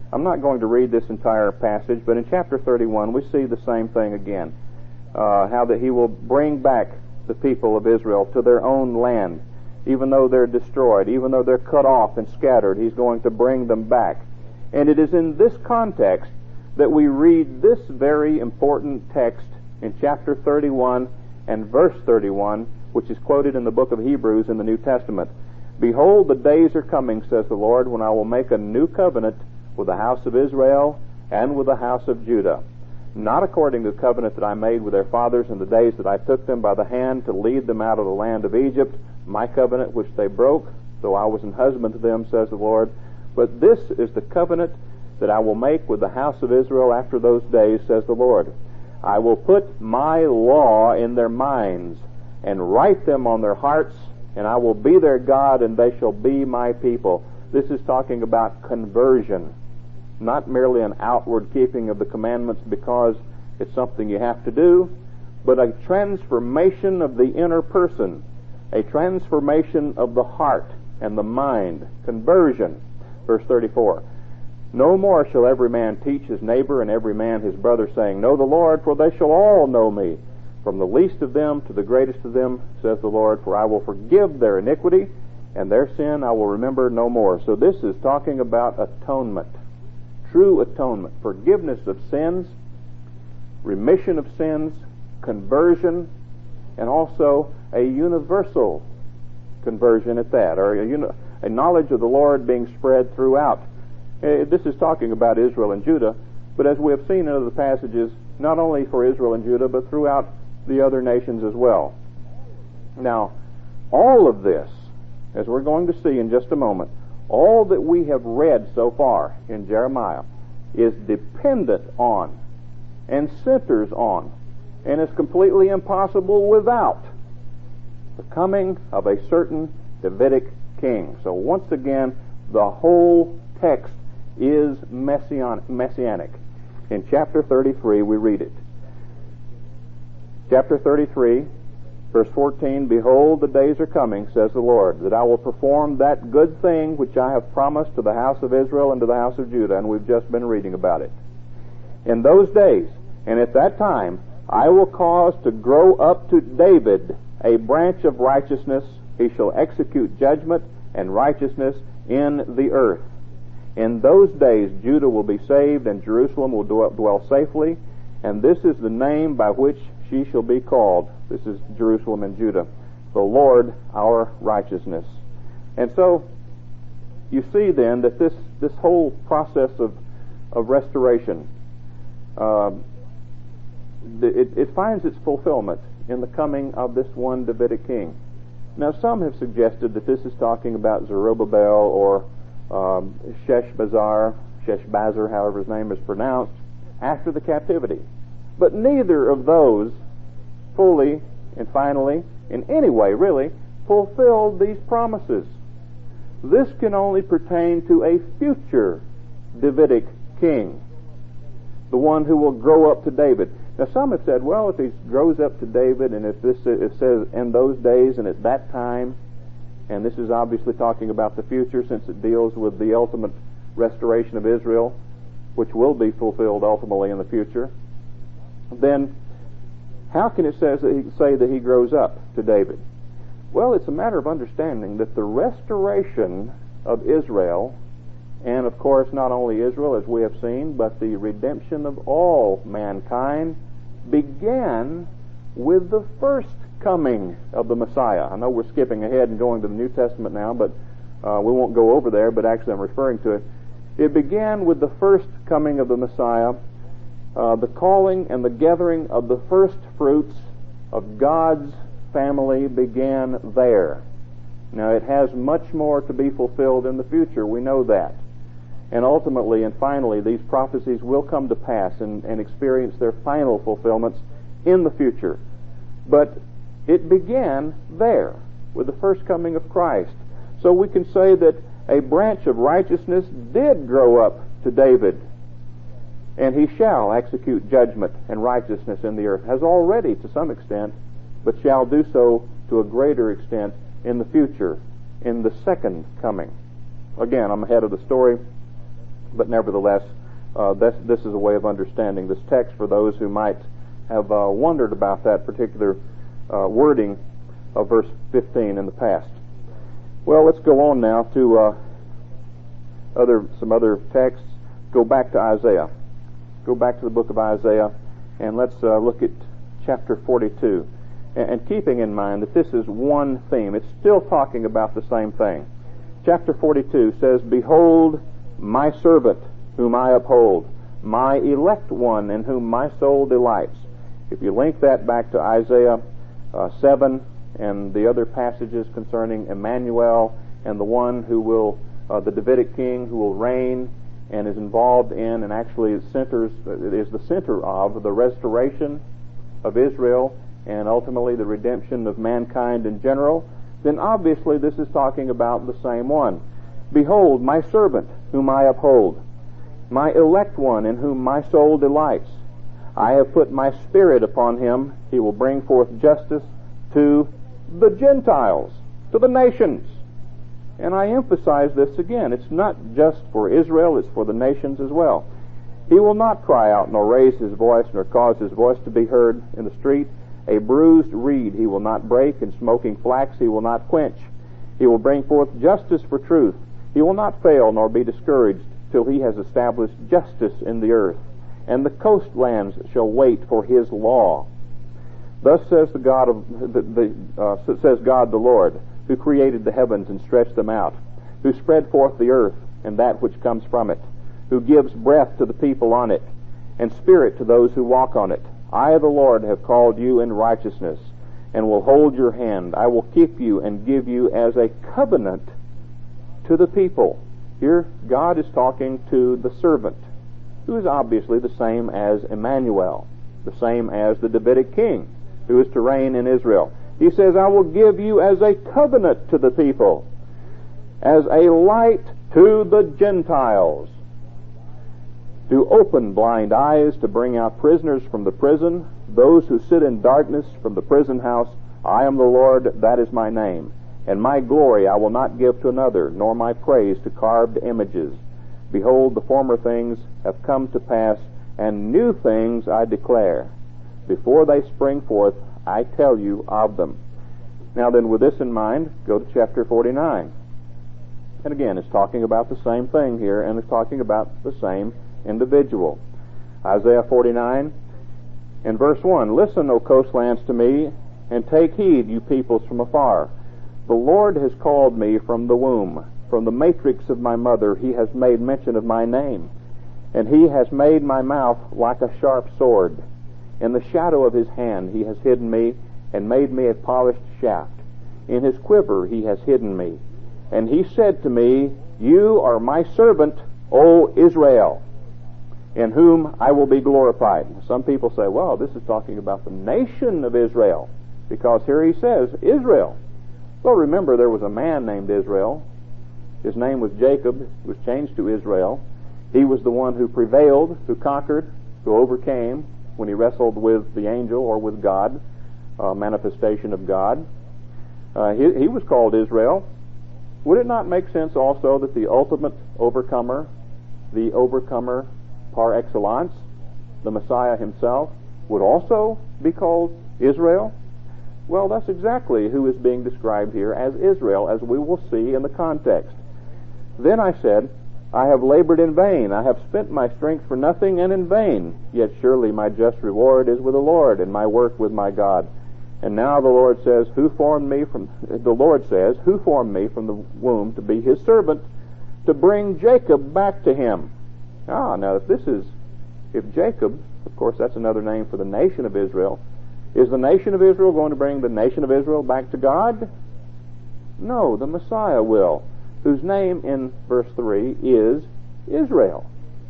I'm not going to read this entire passage, but in chapter 31 we see the same thing again. How that he will bring back the people of Israel to their own land. Even though they're destroyed, even though they're cut off and scattered, he's going to bring them back. And it is in this context that we read this very important text in chapter 31 and verse 31, which is quoted in the book of Hebrews in the New Testament. Behold, the days are coming, says the Lord, when I will make a new covenant with the house of Israel and with the house of Judah, not according to the covenant that I made with their fathers in the days that I took them by the hand to lead them out of the land of Egypt, my covenant which they broke, though I was an husband to them, says the Lord. But this is the covenant that I will make with the house of Israel after those days, says the Lord. I will put my law in their minds and write them on their hearts, and I will be their God, and they shall be my people. This is talking about conversion, not merely an outward keeping of the commandments because it's something you have to do, but a transformation of the inner person, a transformation of the heart and the mind, conversion. Verse 34, no more shall every man teach his neighbor and every man his brother, saying, know the Lord, for they shall all know me, from the least of them to the greatest of them, says the Lord, for I will forgive their iniquity, and their sin I will remember no more. So this is talking about atonement, true atonement, forgiveness of sins, remission of sins, conversion, and also a universal conversion at that, or a knowledge of the Lord being spread throughout. This is talking about Israel and Judah, but as we have seen in other passages, not only for Israel and Judah, but throughout the other nations as well. Now, all of this, as we're going to see in just a moment, all that we have read so far in Jeremiah is dependent on and centers on and is completely impossible without the coming of a certain Davidic king. So once again, the whole text is messianic. In chapter 33, we read it. Chapter 33, verse 14, behold, the days are coming, says the Lord, that I will perform that good thing which I have promised to the house of Israel and to the house of Judah, and we've just been reading about it. In those days, and at that time, I will cause to grow up to David a branch of righteousness. He shall execute judgment and righteousness in the earth. In those days, Judah will be saved, and Jerusalem will dwell safely, and this is the name by which she shall be called. This is Jerusalem and Judah, the Lord our righteousness. And so, you see then that this whole process of restoration, it finds its fulfillment in the coming of this one Davidic king. Now, some have suggested that this is talking about Zerubbabel or Sheshbazzar, however his name is pronounced, after the captivity. But neither of those fully and finally, in any way really, fulfilled these promises. This can only pertain to a future Davidic king, the one who will grow up to David. Now some have said, well, if he grows up to David, and if it says in those days and at that time, and this is obviously talking about the future since it deals with the ultimate restoration of Israel, which will be fulfilled ultimately in the future, then how can it say that he grows up to David? Well, it's a matter of understanding that the restoration of Israel, and of course not only Israel as we have seen, but the redemption of all mankind, began with the first coming of the Messiah. I know we're skipping ahead and going to the New Testament now, but we won't go over there, but actually I'm referring to it. It began with the first coming of the Messiah, the calling and the gathering of the first fruits of God's family began there. Now it has much more to be fulfilled in the future, we know that. And ultimately and finally these prophecies will come to pass and experience their final fulfillments in the future. But it began there with the first coming of Christ. So we can say that a branch of righteousness did grow up to David, and he shall execute judgment and righteousness in the earth. Has already to some extent, but shall do so to a greater extent in the future, in the second coming. Again, I'm ahead of the story. But nevertheless, this is a way of understanding this text for those who might have wondered about that particular wording of verse 15 in the past. Well, let's go on now to some other texts. Go back to Isaiah. Go back to the book of Isaiah, and let's look at chapter 42. And keeping in mind that this is one theme, it's still talking about the same thing. Chapter 42 says, "Behold, my servant, whom I uphold, my elect one, in whom my soul delights." If you link that back to Isaiah 7 and the other passages concerning Emmanuel and the one who will, the Davidic king who will reign and is involved in and actually is the center of the restoration of Israel and ultimately the redemption of mankind in general, then obviously this is talking about the same one. "Behold, my servant, whom I uphold, my elect one, in whom my soul delights. I have put my spirit upon him. He will bring forth justice to the Gentiles, to the nations." And I emphasize this again. It's not just for Israel, it's for the nations as well. "He will not cry out, nor raise his voice, nor cause his voice to be heard in the street. A bruised reed he will not break, and smoking flax he will not quench. He will bring forth justice for truth. He will not fail, nor be discouraged, till he has established justice in the earth. And the coastlands shall wait for his law. Thus says God the Lord, who created the heavens and stretched them out, who spread forth the earth and that which comes from it, who gives breath to the people on it, and spirit to those who walk on it. I, the Lord, have called you in righteousness, and will hold your hand. I will keep you and give you as a covenant to the people." Here, God is talking to the servant, who is obviously the same as Emmanuel, the same as the Davidic king, who is to reign in Israel. He says, "I will give you as a covenant to the people, as a light to the Gentiles, to open blind eyes, to bring out prisoners from the prison, those who sit in darkness from the prison house. I am the Lord, that is my name. And my glory I will not give to another, nor my praise to carved images. Behold, the former things have come to pass, and new things I declare. Before they spring forth, I tell you of them." Now then, with this in mind, go to chapter 49. And again, it's talking about the same thing here, and it's talking about the same individual. Isaiah 49 and verse 1, "Listen, O coastlands, to me, and take heed, you peoples from afar. The Lord has called me from the womb. From the matrix of my mother he has made mention of my name. And he has made my mouth like a sharp sword. In the shadow of his hand he has hidden me, and made me a polished shaft. In his quiver he has hidden me. And he said to me, You are my servant, O Israel, in whom I will be glorified." Some people say, well, this is talking about the nation of Israel, because here he says Israel. Well, remember, there was a man named Israel. His name was Jacob. He was changed to Israel. He was the one who prevailed, who conquered, who overcame when he wrestled with the angel or with God, manifestation of God. He was called Israel. Would it not make sense also that the ultimate overcomer, the overcomer par excellence, the Messiah himself, would also be called Israel? Well, that's exactly who is being described here as Israel, as we will see in the context. "Then I said, I have labored in vain. I have spent my strength for nothing and in vain. Yet surely my just reward is with the Lord, and my work with my God. And now the Lord says, who formed me from the womb to be his servant, to bring Jacob back to him." Now if Jacob, of course that's another name for the nation of Israel, is the nation of Israel going to bring the nation of Israel back to God? No, the Messiah will, whose name in verse 3 is Israel.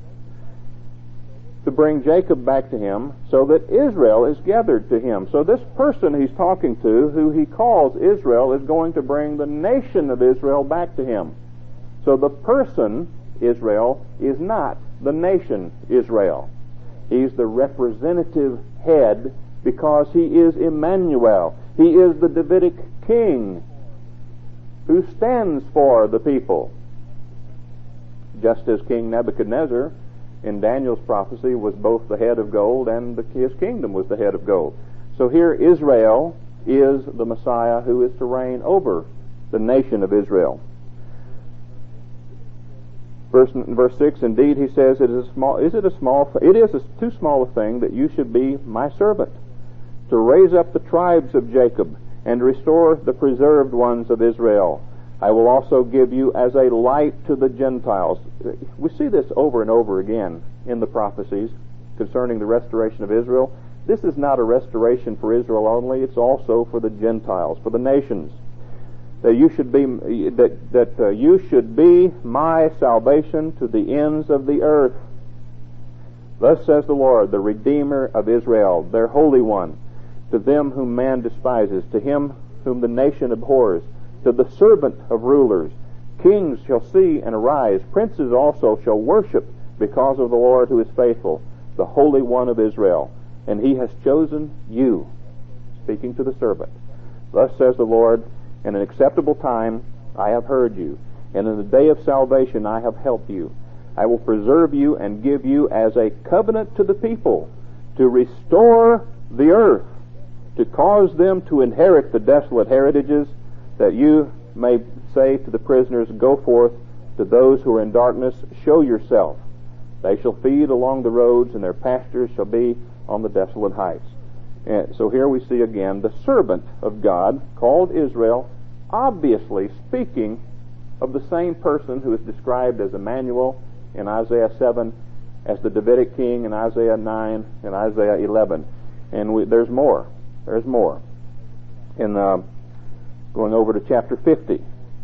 To bring Jacob back to him, so that Israel is gathered to him. So this person he's talking to, who he calls Israel, is going to bring the nation of Israel back to him. So the person, Israel, is not the nation Israel. He's the representative head, because he is Emmanuel. He is the Davidic king who stands for the people. just as King Nebuchadnezzar in Daniel's prophecy was both the head of gold and his kingdom was the head of gold. So here Israel is the Messiah who is to reign over the nation of Israel. Verse 6, indeed, he says, it is too small a thing that you should be my servant, to raise up the tribes of Jacob, and restore the preserved ones of Israel. I will also give you as a light to the Gentiles. We see this over and over again in the prophecies concerning the restoration of Israel. This is not a restoration for Israel only, it's also for the Gentiles, for the nations. That you should be my salvation to the ends of the earth. Thus says the Lord, the Redeemer of Israel, their Holy One, to them whom man despises, to him whom the nation abhors, to the servant of rulers. Kings shall see and arise, princes also shall worship, because of the Lord who is faithful, the Holy One of Israel. And he has chosen you, speaking to the servant. Thus says the Lord, in an acceptable time I have heard you, and in the day of salvation I have helped you. I will preserve you and give you as a covenant to the people, to restore the earth, to cause them to inherit the desolate heritages, that you may say to the prisoners, go forth, to those who are in darkness, show yourself. They shall feed along the roads, and their pastures shall be on the desolate heights. And so here we see again the servant of God, called Israel, obviously speaking of the same person who is described as Emmanuel in Isaiah 7, as the Davidic king in Isaiah 9 and Isaiah 11. And there's more. There's more. In going over to chapter 50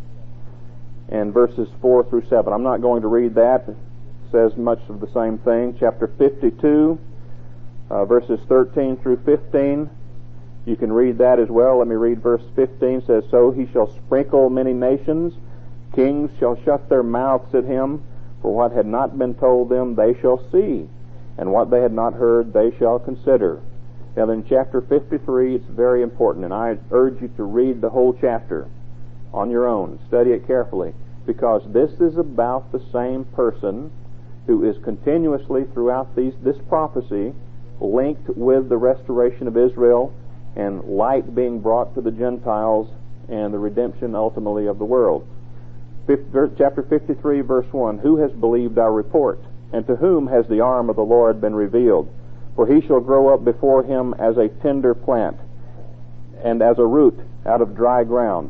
and verses 4 through 7. I'm not going to read that. It says much of the same thing. Chapter 52, verses 13 through 15. You can read that as well. Let me read verse 15. It says, so he shall sprinkle many nations. Kings shall shut their mouths at him. For what had not been told them they shall see, and what they had not heard they shall consider. Now in chapter 53 it's very important, and I urge you to read the whole chapter on your own. Study it carefully, because this is about the same person who is continuously throughout this prophecy linked with the restoration of Israel and light being brought to the Gentiles and the redemption ultimately of the world. Chapter 53 verse 1, who has believed our report, and to whom has the arm of the Lord been revealed? For he shall grow up before him as a tender plant, and as a root out of dry ground.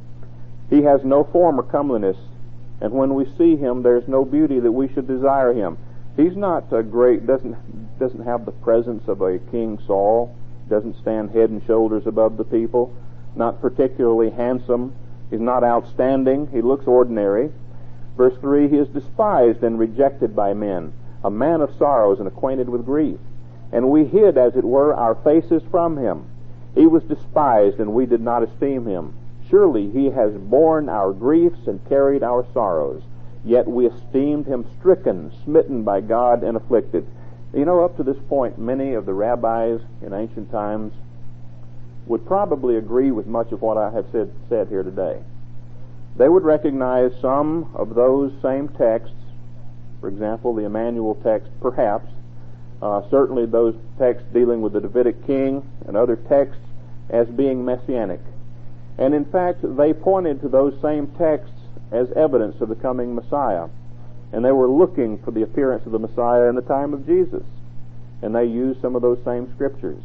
He has no form or comeliness, and when we see him there is no beauty that we should desire him. He's not a great, doesn't have the presence of a King Saul, doesn't stand head and shoulders above the people, not particularly handsome. He's not outstanding. He looks ordinary. Verse 3, he is despised and rejected by men, a man of sorrows and acquainted with grief. And we hid, as it were, our faces from him. He was despised, and we did not esteem him. Surely he has borne our griefs and carried our sorrows. Yet we esteemed him stricken, smitten by God, and afflicted. You know, up to this point, many of the rabbis in ancient times would probably agree with much of what I have said here today. They would recognize some of those same texts, for example, the Emmanuel text, perhaps, certainly those texts dealing with the Davidic king and other texts as being messianic. And in fact, they pointed to those same texts as evidence of the coming Messiah. And they were looking for the appearance of the Messiah in the time of Jesus. And they used some of those same scriptures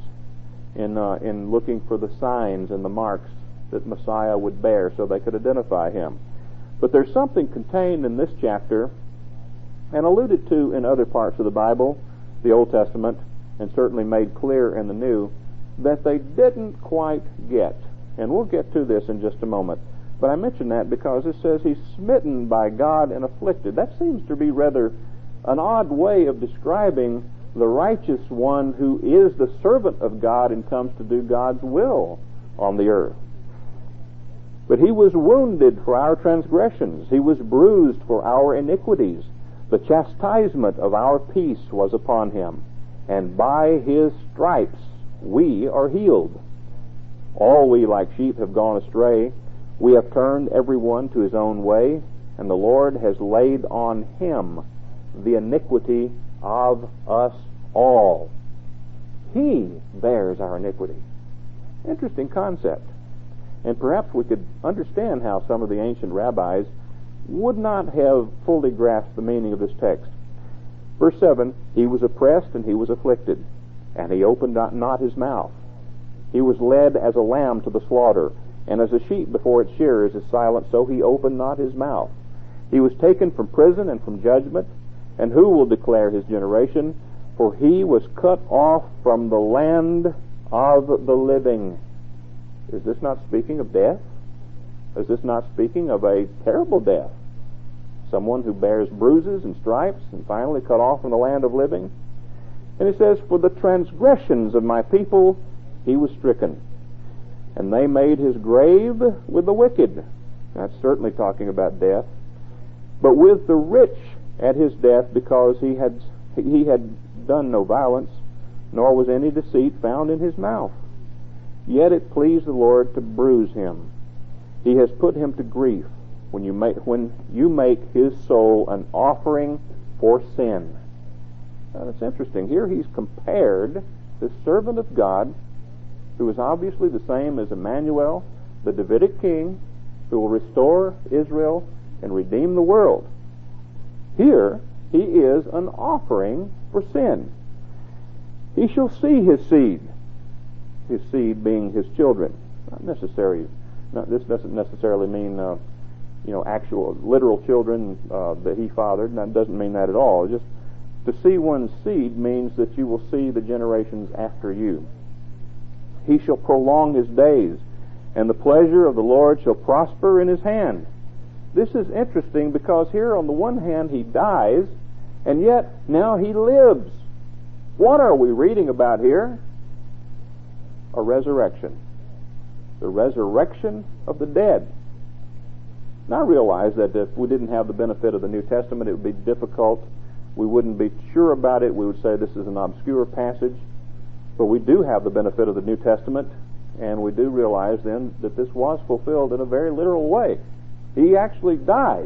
in looking for the signs and the marks that Messiah would bear so they could identify him. But there's something contained in this chapter and alluded to in other parts of the Bible, the Old Testament, and certainly made clear in the New, that they didn't quite get. And we'll get to this in just a moment. But I mention that because it says he's smitten by God and afflicted. That seems to be rather an odd way of describing the righteous one who is the servant of God and comes to do God's will on the earth. But he was wounded for our transgressions. He was bruised for our iniquities. The chastisement of our peace was upon him, and by his stripes we are healed. All we like sheep have gone astray. We have turned every one to his own way, and the Lord has laid on him the iniquity of us all. He bears our iniquity. Interesting concept. And perhaps we could understand how some of the ancient rabbis would not have fully grasped the meaning of this text. Verse 7, he was oppressed and he was afflicted, and he opened not his mouth. He was led as a lamb to the slaughter, and as a sheep before its shearers is silent, so he opened not his mouth. He was taken from prison and from judgment, and who will declare his generation? For he was cut off from the land of the living. Is this not speaking of death? Is this not speaking of a terrible death? Someone who bears bruises and stripes and finally cut off from the land of living? And he says, for the transgressions of my people he was stricken, and they made his grave with the wicked. That's certainly talking about death. But with the rich at his death, because he had done no violence, nor was any deceit found in his mouth. Yet it pleased the Lord to bruise him. He has put him to grief when you make his soul an offering for sin. Now, that's interesting. Here he's compared the servant of God, who is obviously the same as Emmanuel, the Davidic king, who will restore Israel and redeem the world. Here he is an offering for sin. He shall see his seed being his children. This doesn't necessarily mean actual literal children that he fathered. That doesn't mean that at all. Just to see one's seed means that you will see the generations after you. He shall prolong his days, and the pleasure of the Lord shall prosper in his hand. This is interesting because here on the one hand he dies, and yet now he lives. What are we reading about here? A resurrection. The resurrection of the dead. Now I realize that if we didn't have the benefit of the New Testament, it would be difficult. We wouldn't be sure about it. We would say this is an obscure passage. But we do have the benefit of the New Testament, and we do realize then that this was fulfilled in a very literal way. He actually died.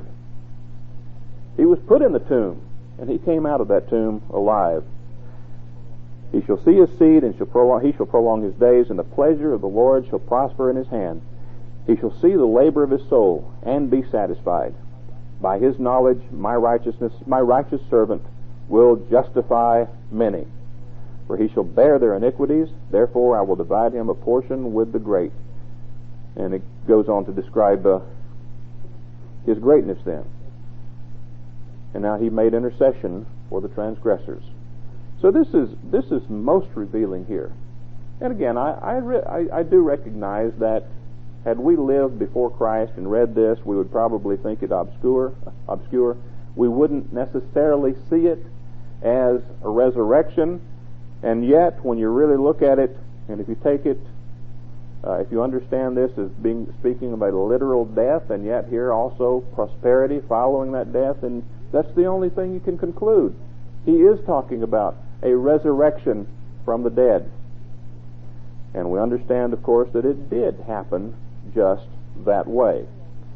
He was put in the tomb, and he came out of that tomb alive. He shall see his seed, and he shall prolong his days, and the pleasure of the Lord shall prosper in his hand. He shall see the labor of his soul, and be satisfied. By his knowledge, my righteous servant will justify many. For he shall bear their iniquities, therefore I will divide him a portion with the great. And it goes on to describe his greatness then. And now he made intercession for the transgressors. So this is most revealing here. And again, I do recognize that had we lived before Christ and read this, we would probably think it obscure. We wouldn't necessarily see it as a resurrection. And yet, when you really look at it, and if you take it, if you understand this as speaking of a literal death, and yet here also prosperity following that death, and that's the only thing you can conclude. He is talking about a resurrection from the dead. And we understand, of course, that it did happen just that way.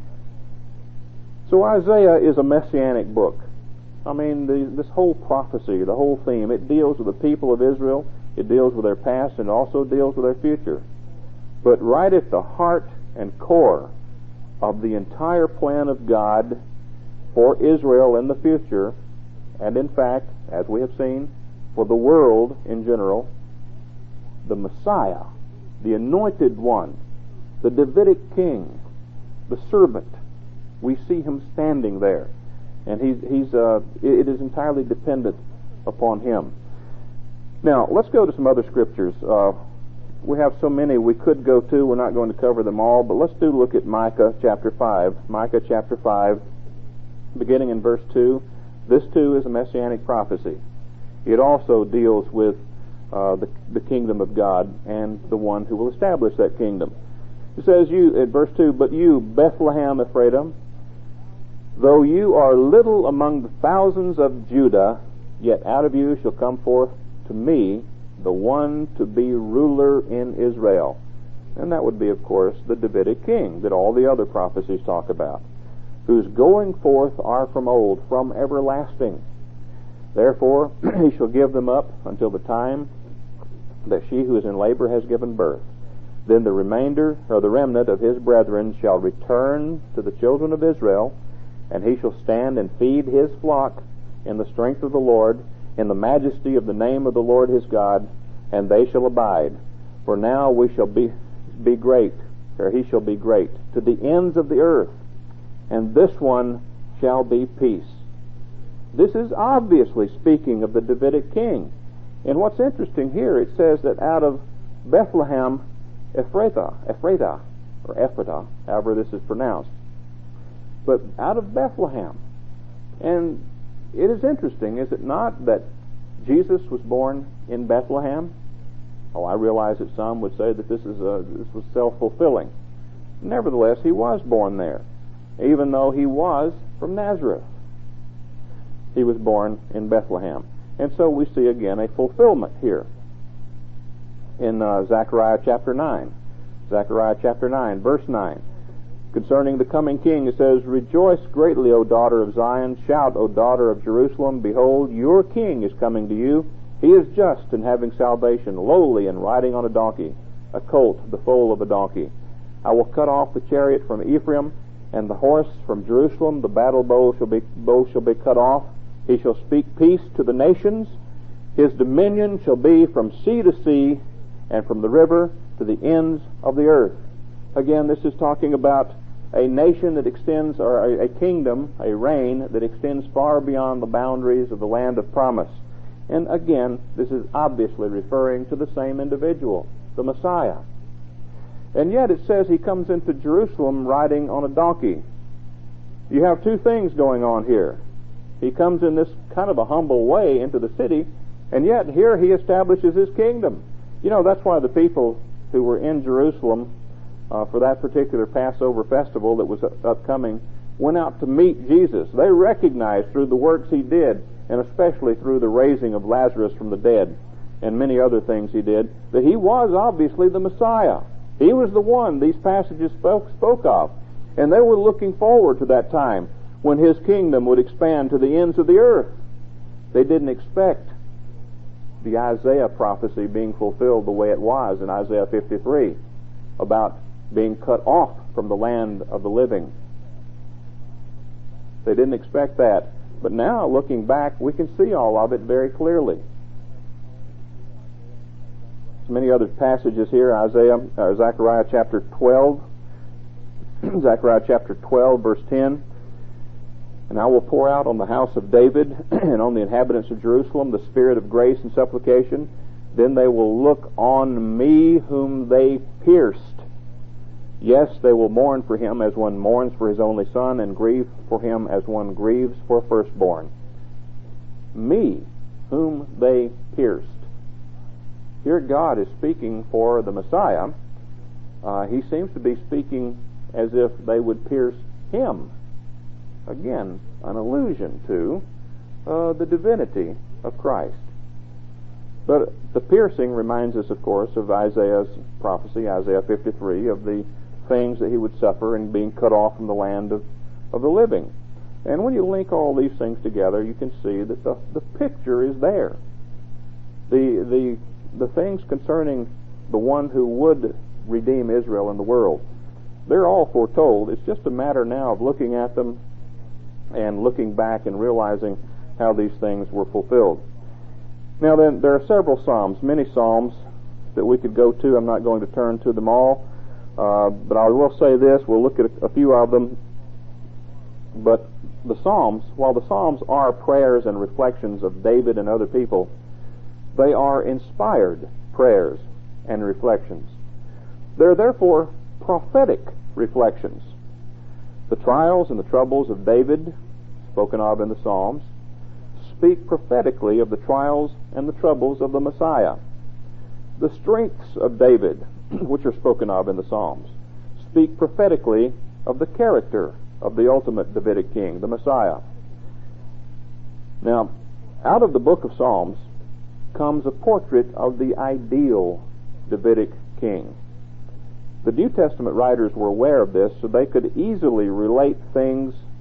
So Isaiah is a messianic book. I mean, this whole prophecy, the whole theme, it deals with the people of Israel, it deals with their past, and also deals with their future. But right at the heart and core of the entire plan of God for Israel in the future, and in fact, as we have seen, for the world in general, the Messiah, the anointed one, the Davidic king, the servant, we see him standing there. And it is entirely dependent upon him. Now, let's go to some other scriptures. We have so many we could go to. We're not going to cover them all, but let's do look at Micah chapter 5. Micah chapter 5, beginning in verse 2. This too is a messianic prophecy. It also deals with the kingdom of God and the one who will establish that kingdom. It says, at verse 2, but you, Bethlehem Ephraim, though you are little among the thousands of Judah, yet out of you shall come forth to me the one to be ruler in Israel. And that would be, of course, the Davidic king that all the other prophecies talk about. whose going forth are from old, from everlasting. Therefore he shall give them up until the time that she who is in labor has given birth. Then the remainder, or the remnant of his brethren, shall return to the children of Israel, and he shall stand and feed his flock in the strength of the Lord, in the majesty of the name of the Lord his God, and they shall abide. For now we shall be great, or he shall be great, to the ends of the earth, and this one shall be peace. This is obviously speaking of the Davidic king. And what's interesting here, it says that out of Bethlehem, Ephrathah, or Ephrata, however this is pronounced, but out of Bethlehem. And it is interesting, is it not, that Jesus was born in Bethlehem? Oh, I realize that some would say that this was self-fulfilling. Nevertheless, he was born there, even though he was from Nazareth. He was born in Bethlehem. And so we see again a fulfillment here in Zechariah chapter 9. Zechariah chapter 9, verse 9. Concerning the coming king, it says, Rejoice greatly, O daughter of Zion. Shout, O daughter of Jerusalem. Behold, your king is coming to you. He is just and having salvation, lowly and riding on a donkey, a colt, the foal of a donkey. I will cut off the chariot from Ephraim, and the horse from Jerusalem. The battle bow shall be cut off. He shall speak peace to the nations. His dominion shall be from sea to sea, and from the river to the ends of the earth. Again, this is talking about a nation that extends, or a kingdom, a reign that extends far beyond the boundaries of the land of promise. And again, this is obviously referring to the same individual, the Messiah. And yet it says he comes into Jerusalem riding on a donkey. You have two things going on here. He comes in this kind of a humble way into the city, and yet here he establishes his kingdom. You know, that's why the people who were in Jerusalem for that particular Passover festival that was upcoming went out to meet Jesus. They recognized through the works he did, and especially through the raising of Lazarus from the dead and many other things he did, that he was obviously the Messiah. He was the one these passages spoke of. And they were looking forward to that time when his kingdom would expand to the ends of the earth. They didn't expect the Isaiah prophecy being fulfilled the way it was in Isaiah 53 about being cut off from the land of the living. They didn't expect that. But now, looking back, we can see all of it very clearly. There's many other passages here. Zechariah chapter 12. Zechariah chapter 12, verse 10. And I will pour out on the house of David and on the inhabitants of Jerusalem the spirit of grace and supplication. Then they will look on me whom they pierced. Yes, they will mourn for him as one mourns for his only son, and grieve for him as one grieves for a firstborn. Me, whom they pierced. Here God is speaking for the Messiah. He seems to be speaking as if they would pierce him. Again, an allusion to the divinity of Christ. But the piercing reminds us, of course, of Isaiah's prophecy, Isaiah 53, of the things that he would suffer in being cut off from the land of the living. And when you link all these things together, you can see that the picture is there. The things concerning the one who would redeem Israel and the world, they're all foretold. It's just a matter now of looking at them and looking back and realizing how these things were fulfilled. Now then, there are several psalms, many psalms that we could go to. I'm not going to turn to them all. But I will say this, we'll look at a few of them. But the Psalms, while the Psalms are prayers and reflections of David and other people, they are inspired prayers and reflections. They're therefore prophetic reflections. The trials and the troubles of David, spoken of in the Psalms, speak prophetically of the trials and the troubles of the Messiah. The strengths of David, which are spoken of in the Psalms, speak prophetically of the character of the ultimate Davidic king, the Messiah. Now, out of the book of Psalms comes a portrait of the ideal Davidic king. The New Testament writers were aware of this, so they could easily relate things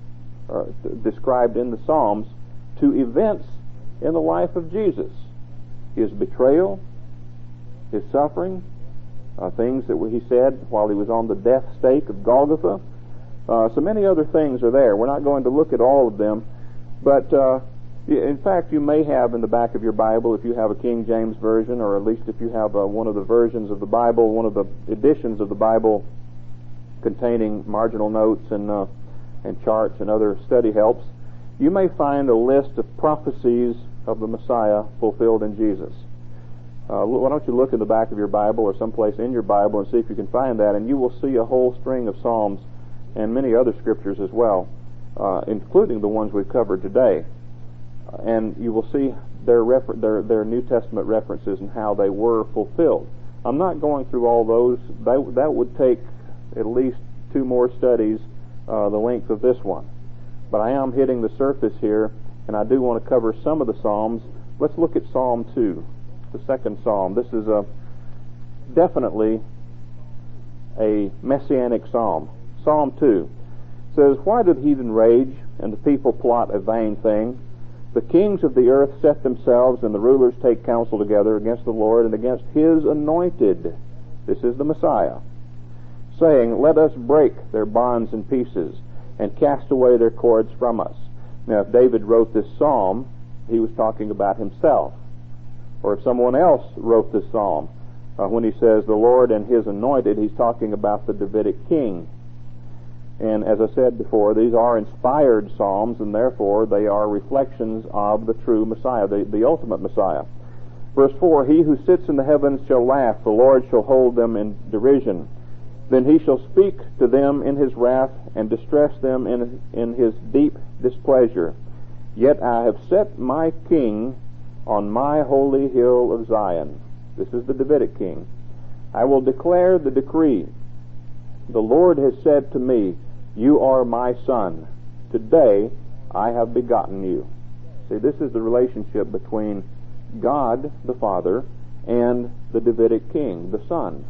described in the Psalms to events in the life of Jesus. His betrayal, his suffering, things that he said while he was on the death stake of Golgotha. So many other things are there. We're not going to look at all of them, but in fact, you may have in the back of your Bible, if you have a King James Version, or at least if you have one of the versions of the Bible, one of the editions of the Bible containing marginal notes and charts and other study helps, you may find a list of prophecies of the Messiah fulfilled in Jesus. Why don't you look in the back of your Bible or someplace in your Bible and see if you can find that, and you will see a whole string of Psalms and many other scriptures as well, including the ones we've covered today. And you will see their New Testament references and how they were fulfilled. I'm not going through all those. That would take at least 2 more studies, the length of this one. But I am hitting the surface here, and I do want to cover some of the Psalms. Let's look at Psalm 2, the second Psalm. This is definitely a messianic psalm. Psalm 2 says, "Why do the heathen rage, and the people plot a vain thing? The kings of the earth set themselves, and the rulers take counsel together against the Lord and against His anointed," this is the Messiah, "saying, Let us break their bonds in pieces, and cast away their cords from us." Now, if David wrote this psalm, he was talking about himself. Or if someone else wrote this psalm, when he says the Lord and His anointed, he's talking about the Davidic king. And as I said before, these are inspired psalms, and therefore they are reflections of the true Messiah, the ultimate Messiah. Verse 4, "He who sits in the heavens shall laugh, the Lord shall hold them in derision. Then He shall speak to them in His wrath, and distress them in His deep displeasure. Yet I have set my king on my holy hill of Zion." This is the Davidic king. "I will declare the decree. The Lord has said to me, You are my son. Today I have begotten you." See, this is the relationship between God the Father and the Davidic king, the Son.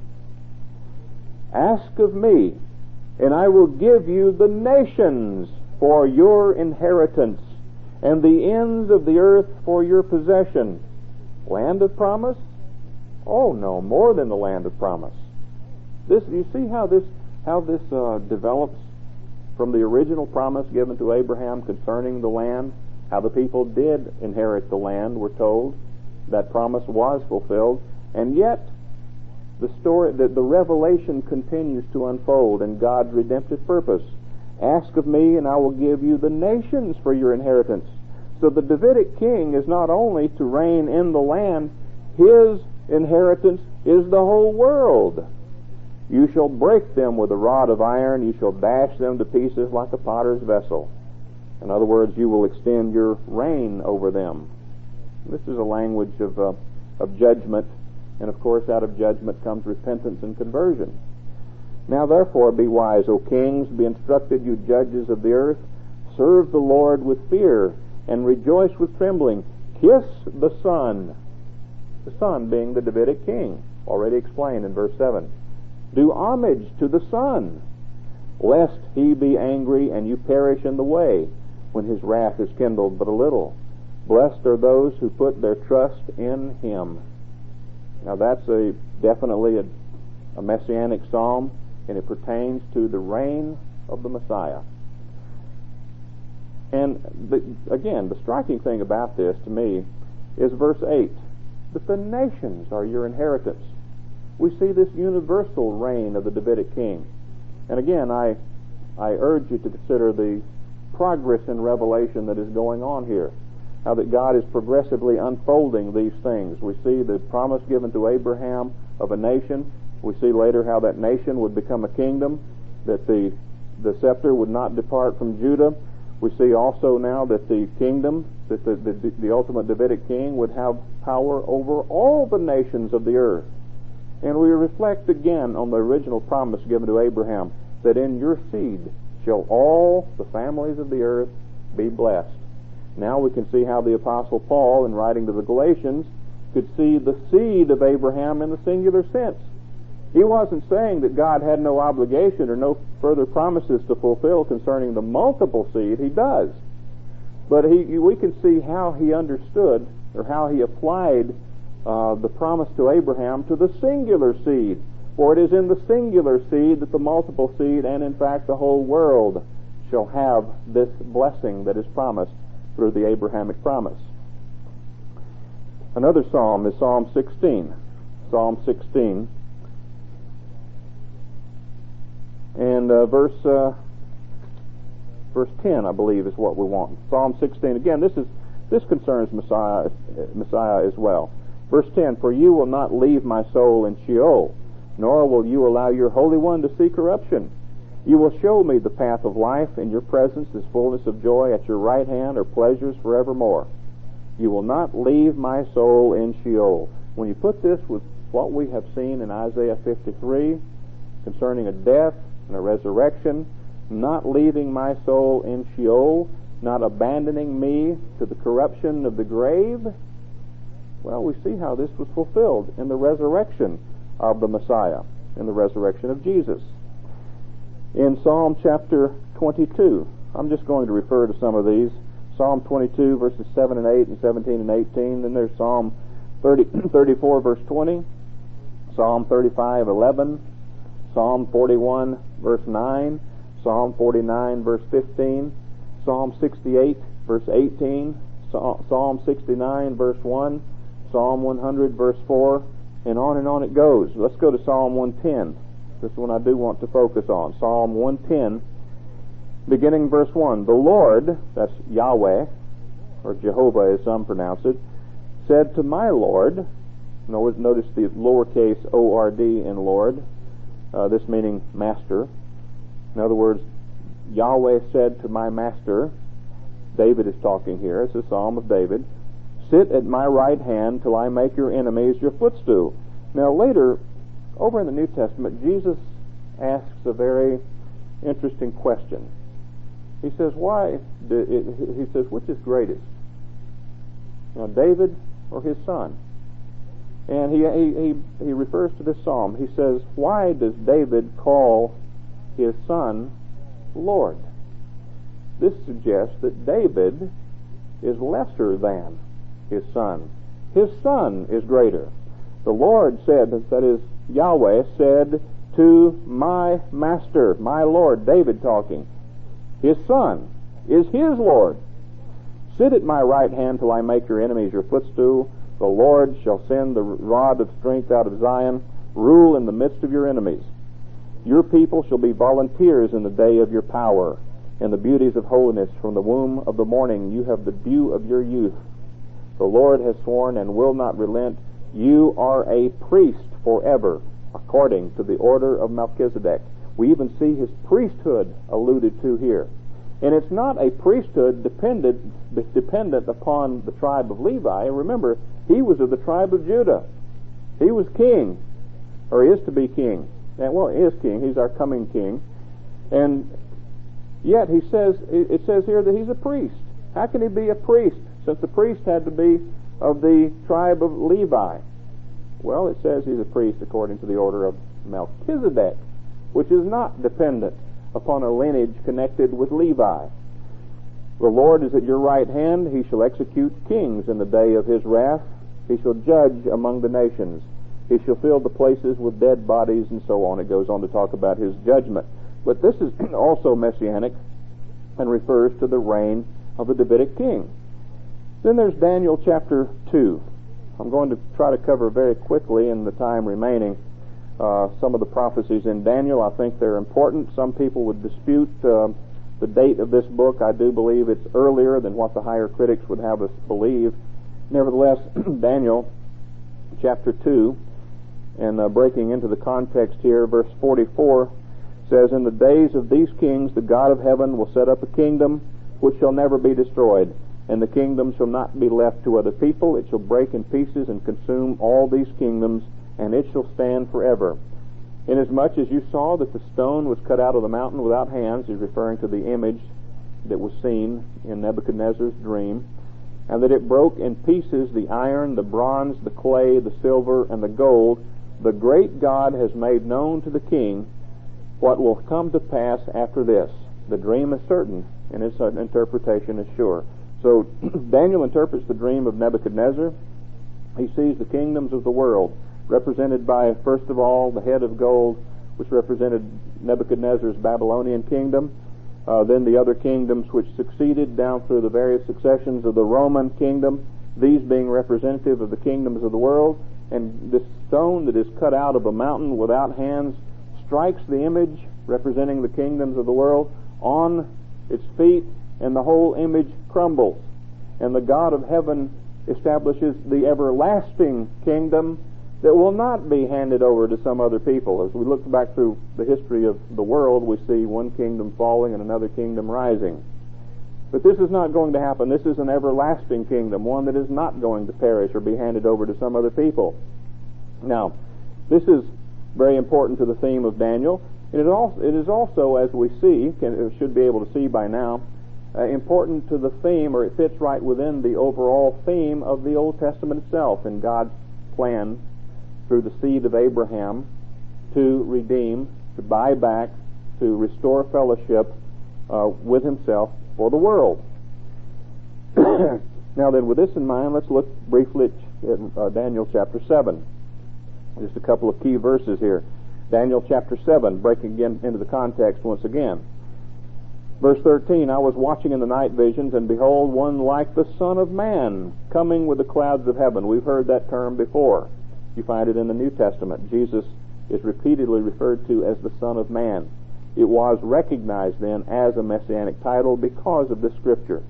"Ask of me, and I will give you the nations for your inheritance, and the ends of the earth for your possession." Land of promise? Oh no, more than the land of promise. You see how this develops from the original promise given to Abraham concerning the land, how the people did inherit the land, we're told. That promise was fulfilled, and yet the story, the revelation continues to unfold in God's redemptive purpose. "Ask of me, and I will give you the nations for your inheritance." So the Davidic king is not only to reign in the land, his inheritance is the whole world. "You shall break them with a rod of iron, you shall dash them to pieces like a potter's vessel." In other words, you will extend your reign over them. This is a language of judgment, and of course out of judgment comes repentance and conversion. "Now therefore be wise, O kings, be instructed, you judges of the earth. Serve the Lord with fear, and rejoice with trembling. Kiss the Son," the Son being the Davidic king, already explained in verse 7. "Do homage to the Son, lest He be angry and you perish in the way, when His wrath is kindled but a little. Blessed are those who put their trust in Him." Now that's definitely a messianic psalm, and it pertains to the reign of the Messiah. And again, the striking thing about this to me is verse 8, that the nations are your inheritance. We see this universal reign of the Davidic king. And again, I urge you to consider the progress in revelation that is going on here. How that God is progressively unfolding these things. We see the promise given to Abraham of a nation. We see later how that nation would become a kingdom, that the scepter would not depart from Judah. We see also now that the kingdom, that the ultimate Davidic king would have power over all the nations of the earth. And we reflect again on the original promise given to Abraham, that in your seed shall all the families of the earth be blessed. Now we can see how the Apostle Paul, in writing to the Galatians, could see the seed of Abraham in the singular sense. He wasn't saying that God had no obligation or no further promises to fulfill concerning the multiple seed. He does. But we can see how he understood, or how he applied the promise to Abraham to the singular seed. For it is in the singular seed that the multiple seed, and in fact the whole world, shall have this blessing that is promised through the Abrahamic promise. Another psalm is Psalm 16. Psalm 16. And verse 10, I believe, is what we want. Psalm 16. Again, this concerns Messiah as well. Verse 10, "For you will not leave my soul in Sheol, nor will you allow your Holy One to see corruption. You will show me the path of life. In your presence is fullness of joy. At your right hand are pleasures forevermore. You will not leave my soul in Sheol." When you put this with what we have seen in Isaiah 53 concerning a death and a resurrection, not leaving my soul in Sheol, not abandoning me to the corruption of the grave, well, we see how this was fulfilled in the resurrection of the Messiah, in the resurrection of Jesus. In Psalm chapter 22, I'm just going to refer to some of these. Psalm 22, verses 7 and 8, and 17 and 18. Then there's Psalm 34, verse 20. Psalm 35, 11. Psalm 41, verse 9. Psalm 49, verse 15. Psalm 68, verse 18. Psalm 69, verse 1. Psalm 100, verse 4. And on it goes. Let's go to Psalm 110. This one I do want to focus on. Psalm 110, beginning verse 1. "The Lord," that's Yahweh, or Jehovah as some pronounce it, "said to my Lord," notice the lowercase O-R-D in Lord, this meaning master. In other words, Yahweh said to my master, David is talking here, it's a psalm of David, "Sit at my right hand till I make your enemies your footstool." Now later, over in the New Testament, Jesus asks a very interesting question. He says, he says, which is greatest? David or his son? And he refers to this psalm. He says, why does David call his son Lord? This suggests that David is lesser than his son. His son is greater. The Lord said, that is, Yahweh said to my master, my Lord, David talking, his son is his Lord. "Sit at my right hand till I make your enemies your footstool. The Lord shall send the rod of strength out of Zion, rule in the midst of your enemies. Your people shall be volunteers in the day of your power. In the beauties of holiness from the womb of the morning you have the dew of your youth. The Lord has sworn and will not relent. You are a priest forever, according to the order of Melchizedek." We even see his priesthood alluded to here. And it's not a priesthood dependent upon the tribe of Levi. And remember, he was of the tribe of Judah. He was king, or is to be king. And, well, he is king. He's our coming king. And yet it says here that he's a priest. How can he be a priest, since the priest had to be of the tribe of Levi? Well, it says he's a priest according to the order of Melchizedek, which is not dependent upon a lineage connected with Levi. "The Lord is at your right hand. He shall execute kings in the day of his wrath. He shall judge among the nations. He shall fill the places with dead bodies," and so on. It goes on to talk about his judgment. But this is also messianic and refers to the reign of the Davidic king. Then there's Daniel chapter 2. I'm going to try to cover very quickly in the time remaining some of the prophecies in Daniel. I think they're important. Some people would dispute the date of this book. I do believe it's earlier than what the higher critics would have us believe. Nevertheless, Daniel chapter 2, and breaking into the context here, verse 44 says, "In the days of these kings the God of heaven will set up a kingdom which shall never be destroyed, and the kingdom shall not be left to other people. It shall break in pieces and consume all these kingdoms, and it shall stand forever. Inasmuch as you saw that the stone was cut out of the mountain without hands," he's referring to the image that was seen in Nebuchadnezzar's dream, "and that it broke in pieces the iron, the bronze, the clay, the silver, and the gold, the great God has made known to the king what will come to pass after this. The dream is certain, and its interpretation is sure. So Daniel interprets the dream of Nebuchadnezzar. He sees the kingdoms of the world, represented by, first of all, the head of gold, which represented Nebuchadnezzar's Babylonian kingdom, then the other kingdoms which succeeded down through the various successions of the Roman kingdom, these being representative of the kingdoms of the world. And this stone that is cut out of a mountain without hands strikes the image representing the kingdoms of the world on its feet, and the whole image crumbles. And the God of heaven establishes the everlasting kingdom that will not be handed over to some other people. As we look back through the history of the world, we see one kingdom falling and another kingdom rising. But this is not going to happen. This is an everlasting kingdom, one that is not going to perish or be handed over to some other people. Now, this is very important to the theme of Daniel. It is also, as we see, should be able to see by now, important to the theme, or it fits right within the overall theme of the Old Testament itself, in God's plan through the seed of Abraham to redeem, to buy back, to restore fellowship with himself for the world. Now then, with this in mind, let's look briefly at Daniel chapter 7. Just a couple of key verses here. Daniel chapter 7, breaking again into the context once again. Verse 13, I was watching in the night visions, and behold, one like the Son of Man, coming with the clouds of heaven. We've heard that term before. You find it in the New Testament. Jesus is repeatedly referred to as the Son of Man. It was recognized then as a messianic title because of this scripture.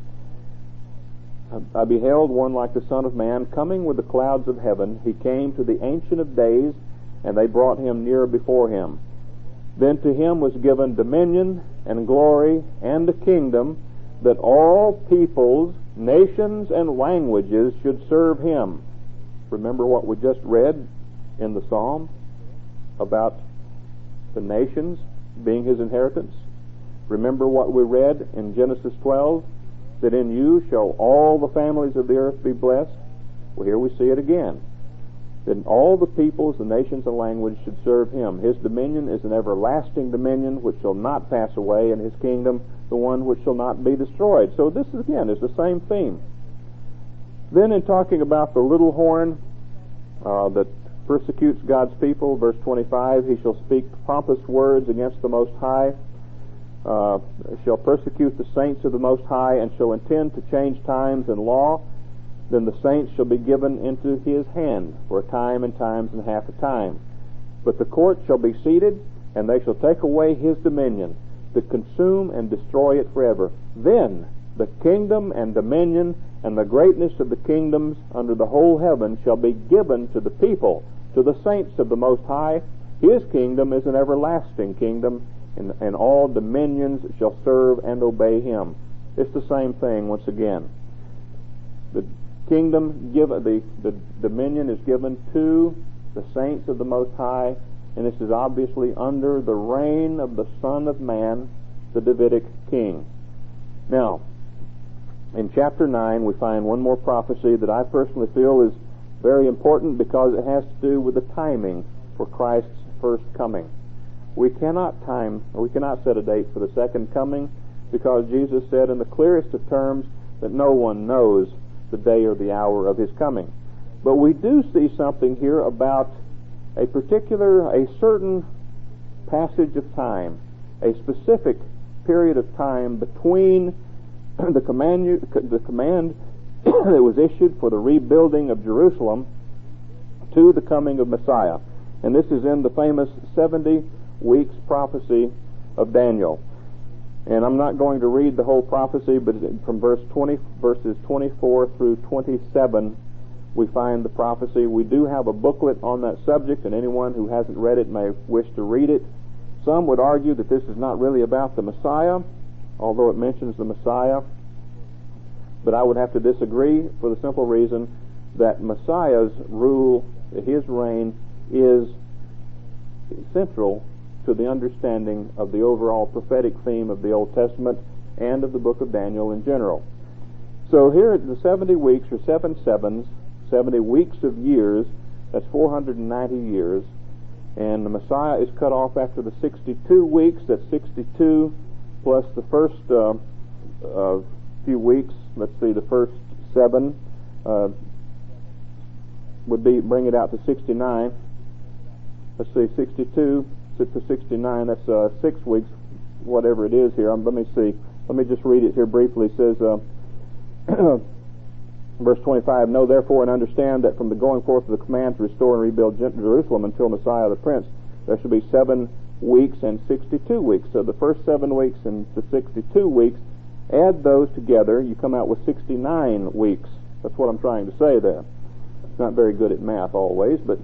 I beheld one like the Son of Man coming with the clouds of heaven. He came to the Ancient of Days, and they brought him near before him. Then to him was given dominion and glory and a kingdom, that all peoples, nations, and languages should serve him. Remember what we just read in the Psalm about the nations being his inheritance? Remember what we read in Genesis 12, that in you shall all the families of the earth be blessed? Well, here we see it again. That all the peoples, the nations, and languages should serve him. His dominion is an everlasting dominion which shall not pass away, and his kingdom the one which shall not be destroyed. So this, again, is the same theme. Then in talking about the little horn that persecutes God's people, verse 25, he shall speak pompous words against the Most High, shall persecute the saints of the Most High, and shall intend to change times and law. Then the saints shall be given into his hand for a time and times and half a time. But the court shall be seated, and they shall take away his dominion, to consume and destroy it forever. Then the kingdom and dominion and the greatness of the kingdoms under the whole heaven shall be given to the people, to the saints of the Most High. His kingdom is an everlasting kingdom, and all dominions shall serve and obey him. It's the same thing once again. The kingdom the dominion is given to the saints of the Most High, and this is obviously under the reign of the Son of Man, the Davidic king. Now, in chapter 9 we find one more prophecy that I personally feel is very important because it has to do with the timing for Christ's first coming. We cannot set a date for the second coming, because Jesus said in the clearest of terms that no one knows the day or the hour of his coming. But we do see something here about a certain passage of time, a specific period of time between the command that was issued for the rebuilding of Jerusalem to the coming of Messiah. And this is in the famous 70 weeks prophecy of Daniel. And I'm not going to read the whole prophecy, but from verses 24 through 27, we find the prophecy. We do have a booklet on that subject, and anyone who hasn't read it may wish to read it. Some would argue that this is not really about the Messiah, although it mentions the Messiah. But I would have to disagree for the simple reason that Messiah's rule, his reign, is central to the understanding of the overall prophetic theme of the Old Testament and of the book of Daniel in general. So here the 70 weeks or 7 sevens, 70 weeks of years, that's 490 years, And the Messiah is cut off after the 62 weeks. That's 62 plus the first few weeks. Let's see, the first 7 would be, bring it out to 69. Let's see, 62 to 69, that's 6 weeks, whatever it is here. Let me see. Let me just read it here briefly. It says, verse 25, Know therefore and understand that from the going forth of the command to restore and rebuild Jerusalem until Messiah the Prince, there shall be 7 weeks and 62 weeks. So the first 7 weeks and the 62 weeks, add those together, you come out with 69 weeks. That's what I'm trying to say there. Not very good at math always, but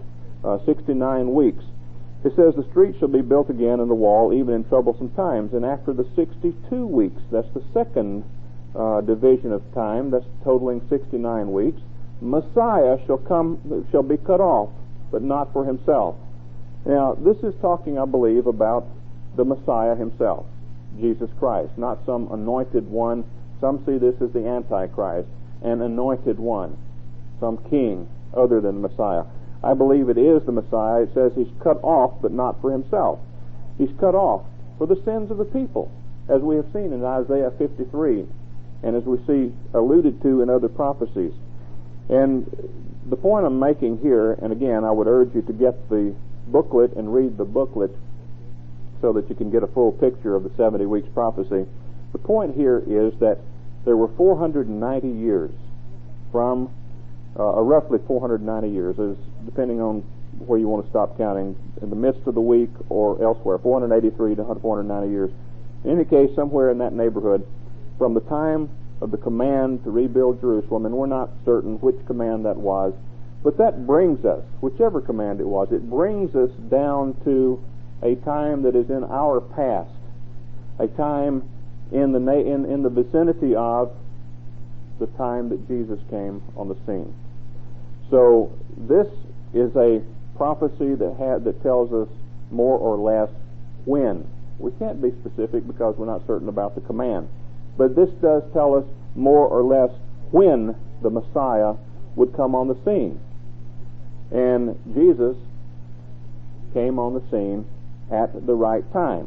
69 weeks. It says, The street shall be built again, and the wall, even in troublesome times. And after the 62 weeks, that's the second division of time, that's totaling 69 weeks, Messiah shall be cut off, but not for himself. Now, this is talking, I believe, about the Messiah himself, Jesus Christ, not some anointed one. Some see this as the Antichrist, an anointed one, some king other than the Messiah. I believe it is the Messiah. It says he's cut off, but not for himself. He's cut off for the sins of the people, as we have seen in Isaiah 53, and as we see alluded to in other prophecies. And the point I'm making here, and again, I would urge you to get the booklet and read the booklet so that you can get a full picture of the 70 weeks prophecy. The point here is that there were 490 years from roughly 490 years, depending on where you want to stop counting, in the midst of the week or elsewhere, 483 to 490 years. In any case, somewhere in that neighborhood, from the time of the command to rebuild Jerusalem, and we're not certain which command that was, but that brings us, whichever command it was, it brings us down to a time that is in our past, a time in the vicinity of the time that Jesus came on the scene. So this is a prophecy that tells us more or less when. We can't be specific because we're not certain about the command. But this does tell us more or less when the Messiah would come on the scene. And Jesus came on the scene at the right time.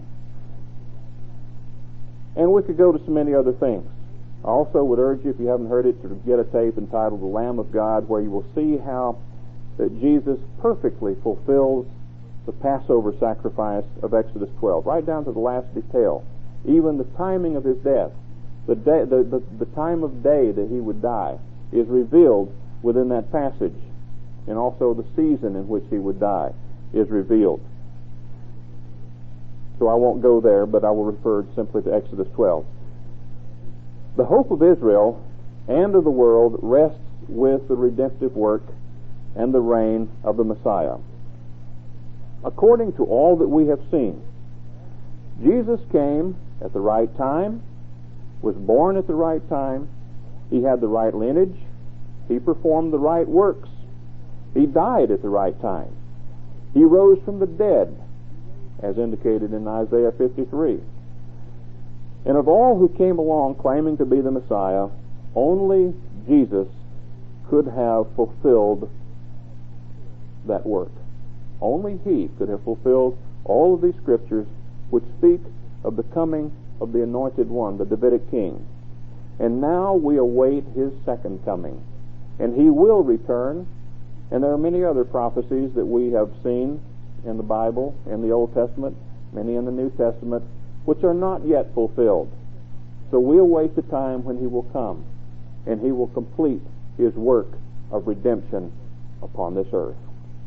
And we could go to so many other things. I also would urge you, if you haven't heard it, to get a tape entitled The Lamb of God, where you will see how that Jesus perfectly fulfills the Passover sacrifice of Exodus 12, right down to the last detail. Even the timing of his death, the time of day that he would die, is revealed within that passage. And also the season in which he would die is revealed. So I won't go there, but I will refer simply to Exodus 12. The hope of Israel and of the world rests with the redemptive work and the reign of the Messiah. According to all that we have seen, Jesus came at the right time, was born at the right time, he had the right lineage, he performed the right works, he died at the right time, he rose from the dead, as indicated in Isaiah 53. And of all who came along claiming to be the Messiah, only Jesus could have fulfilled that work. Only he could have fulfilled all of these scriptures which speak of the coming of the Anointed One, the Davidic King. And now we await his second coming. And he will return. And there are many other prophecies that we have seen in the Bible, in the Old Testament, many in the New Testament, which are not yet fulfilled. So we await the time when he will come, and he will complete his work of redemption upon this earth.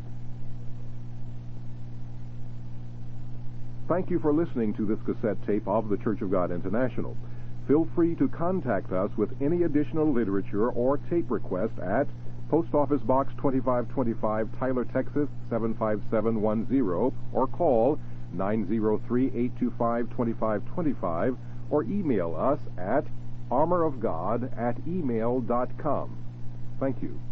Thank you for listening to this cassette tape of the Church of God International. Feel free to contact us with any additional literature or tape request at Post Office Box 2525, Tyler, Texas 75710, or call 903-825-2525, or email us at armorofgod@email.com. Thank you.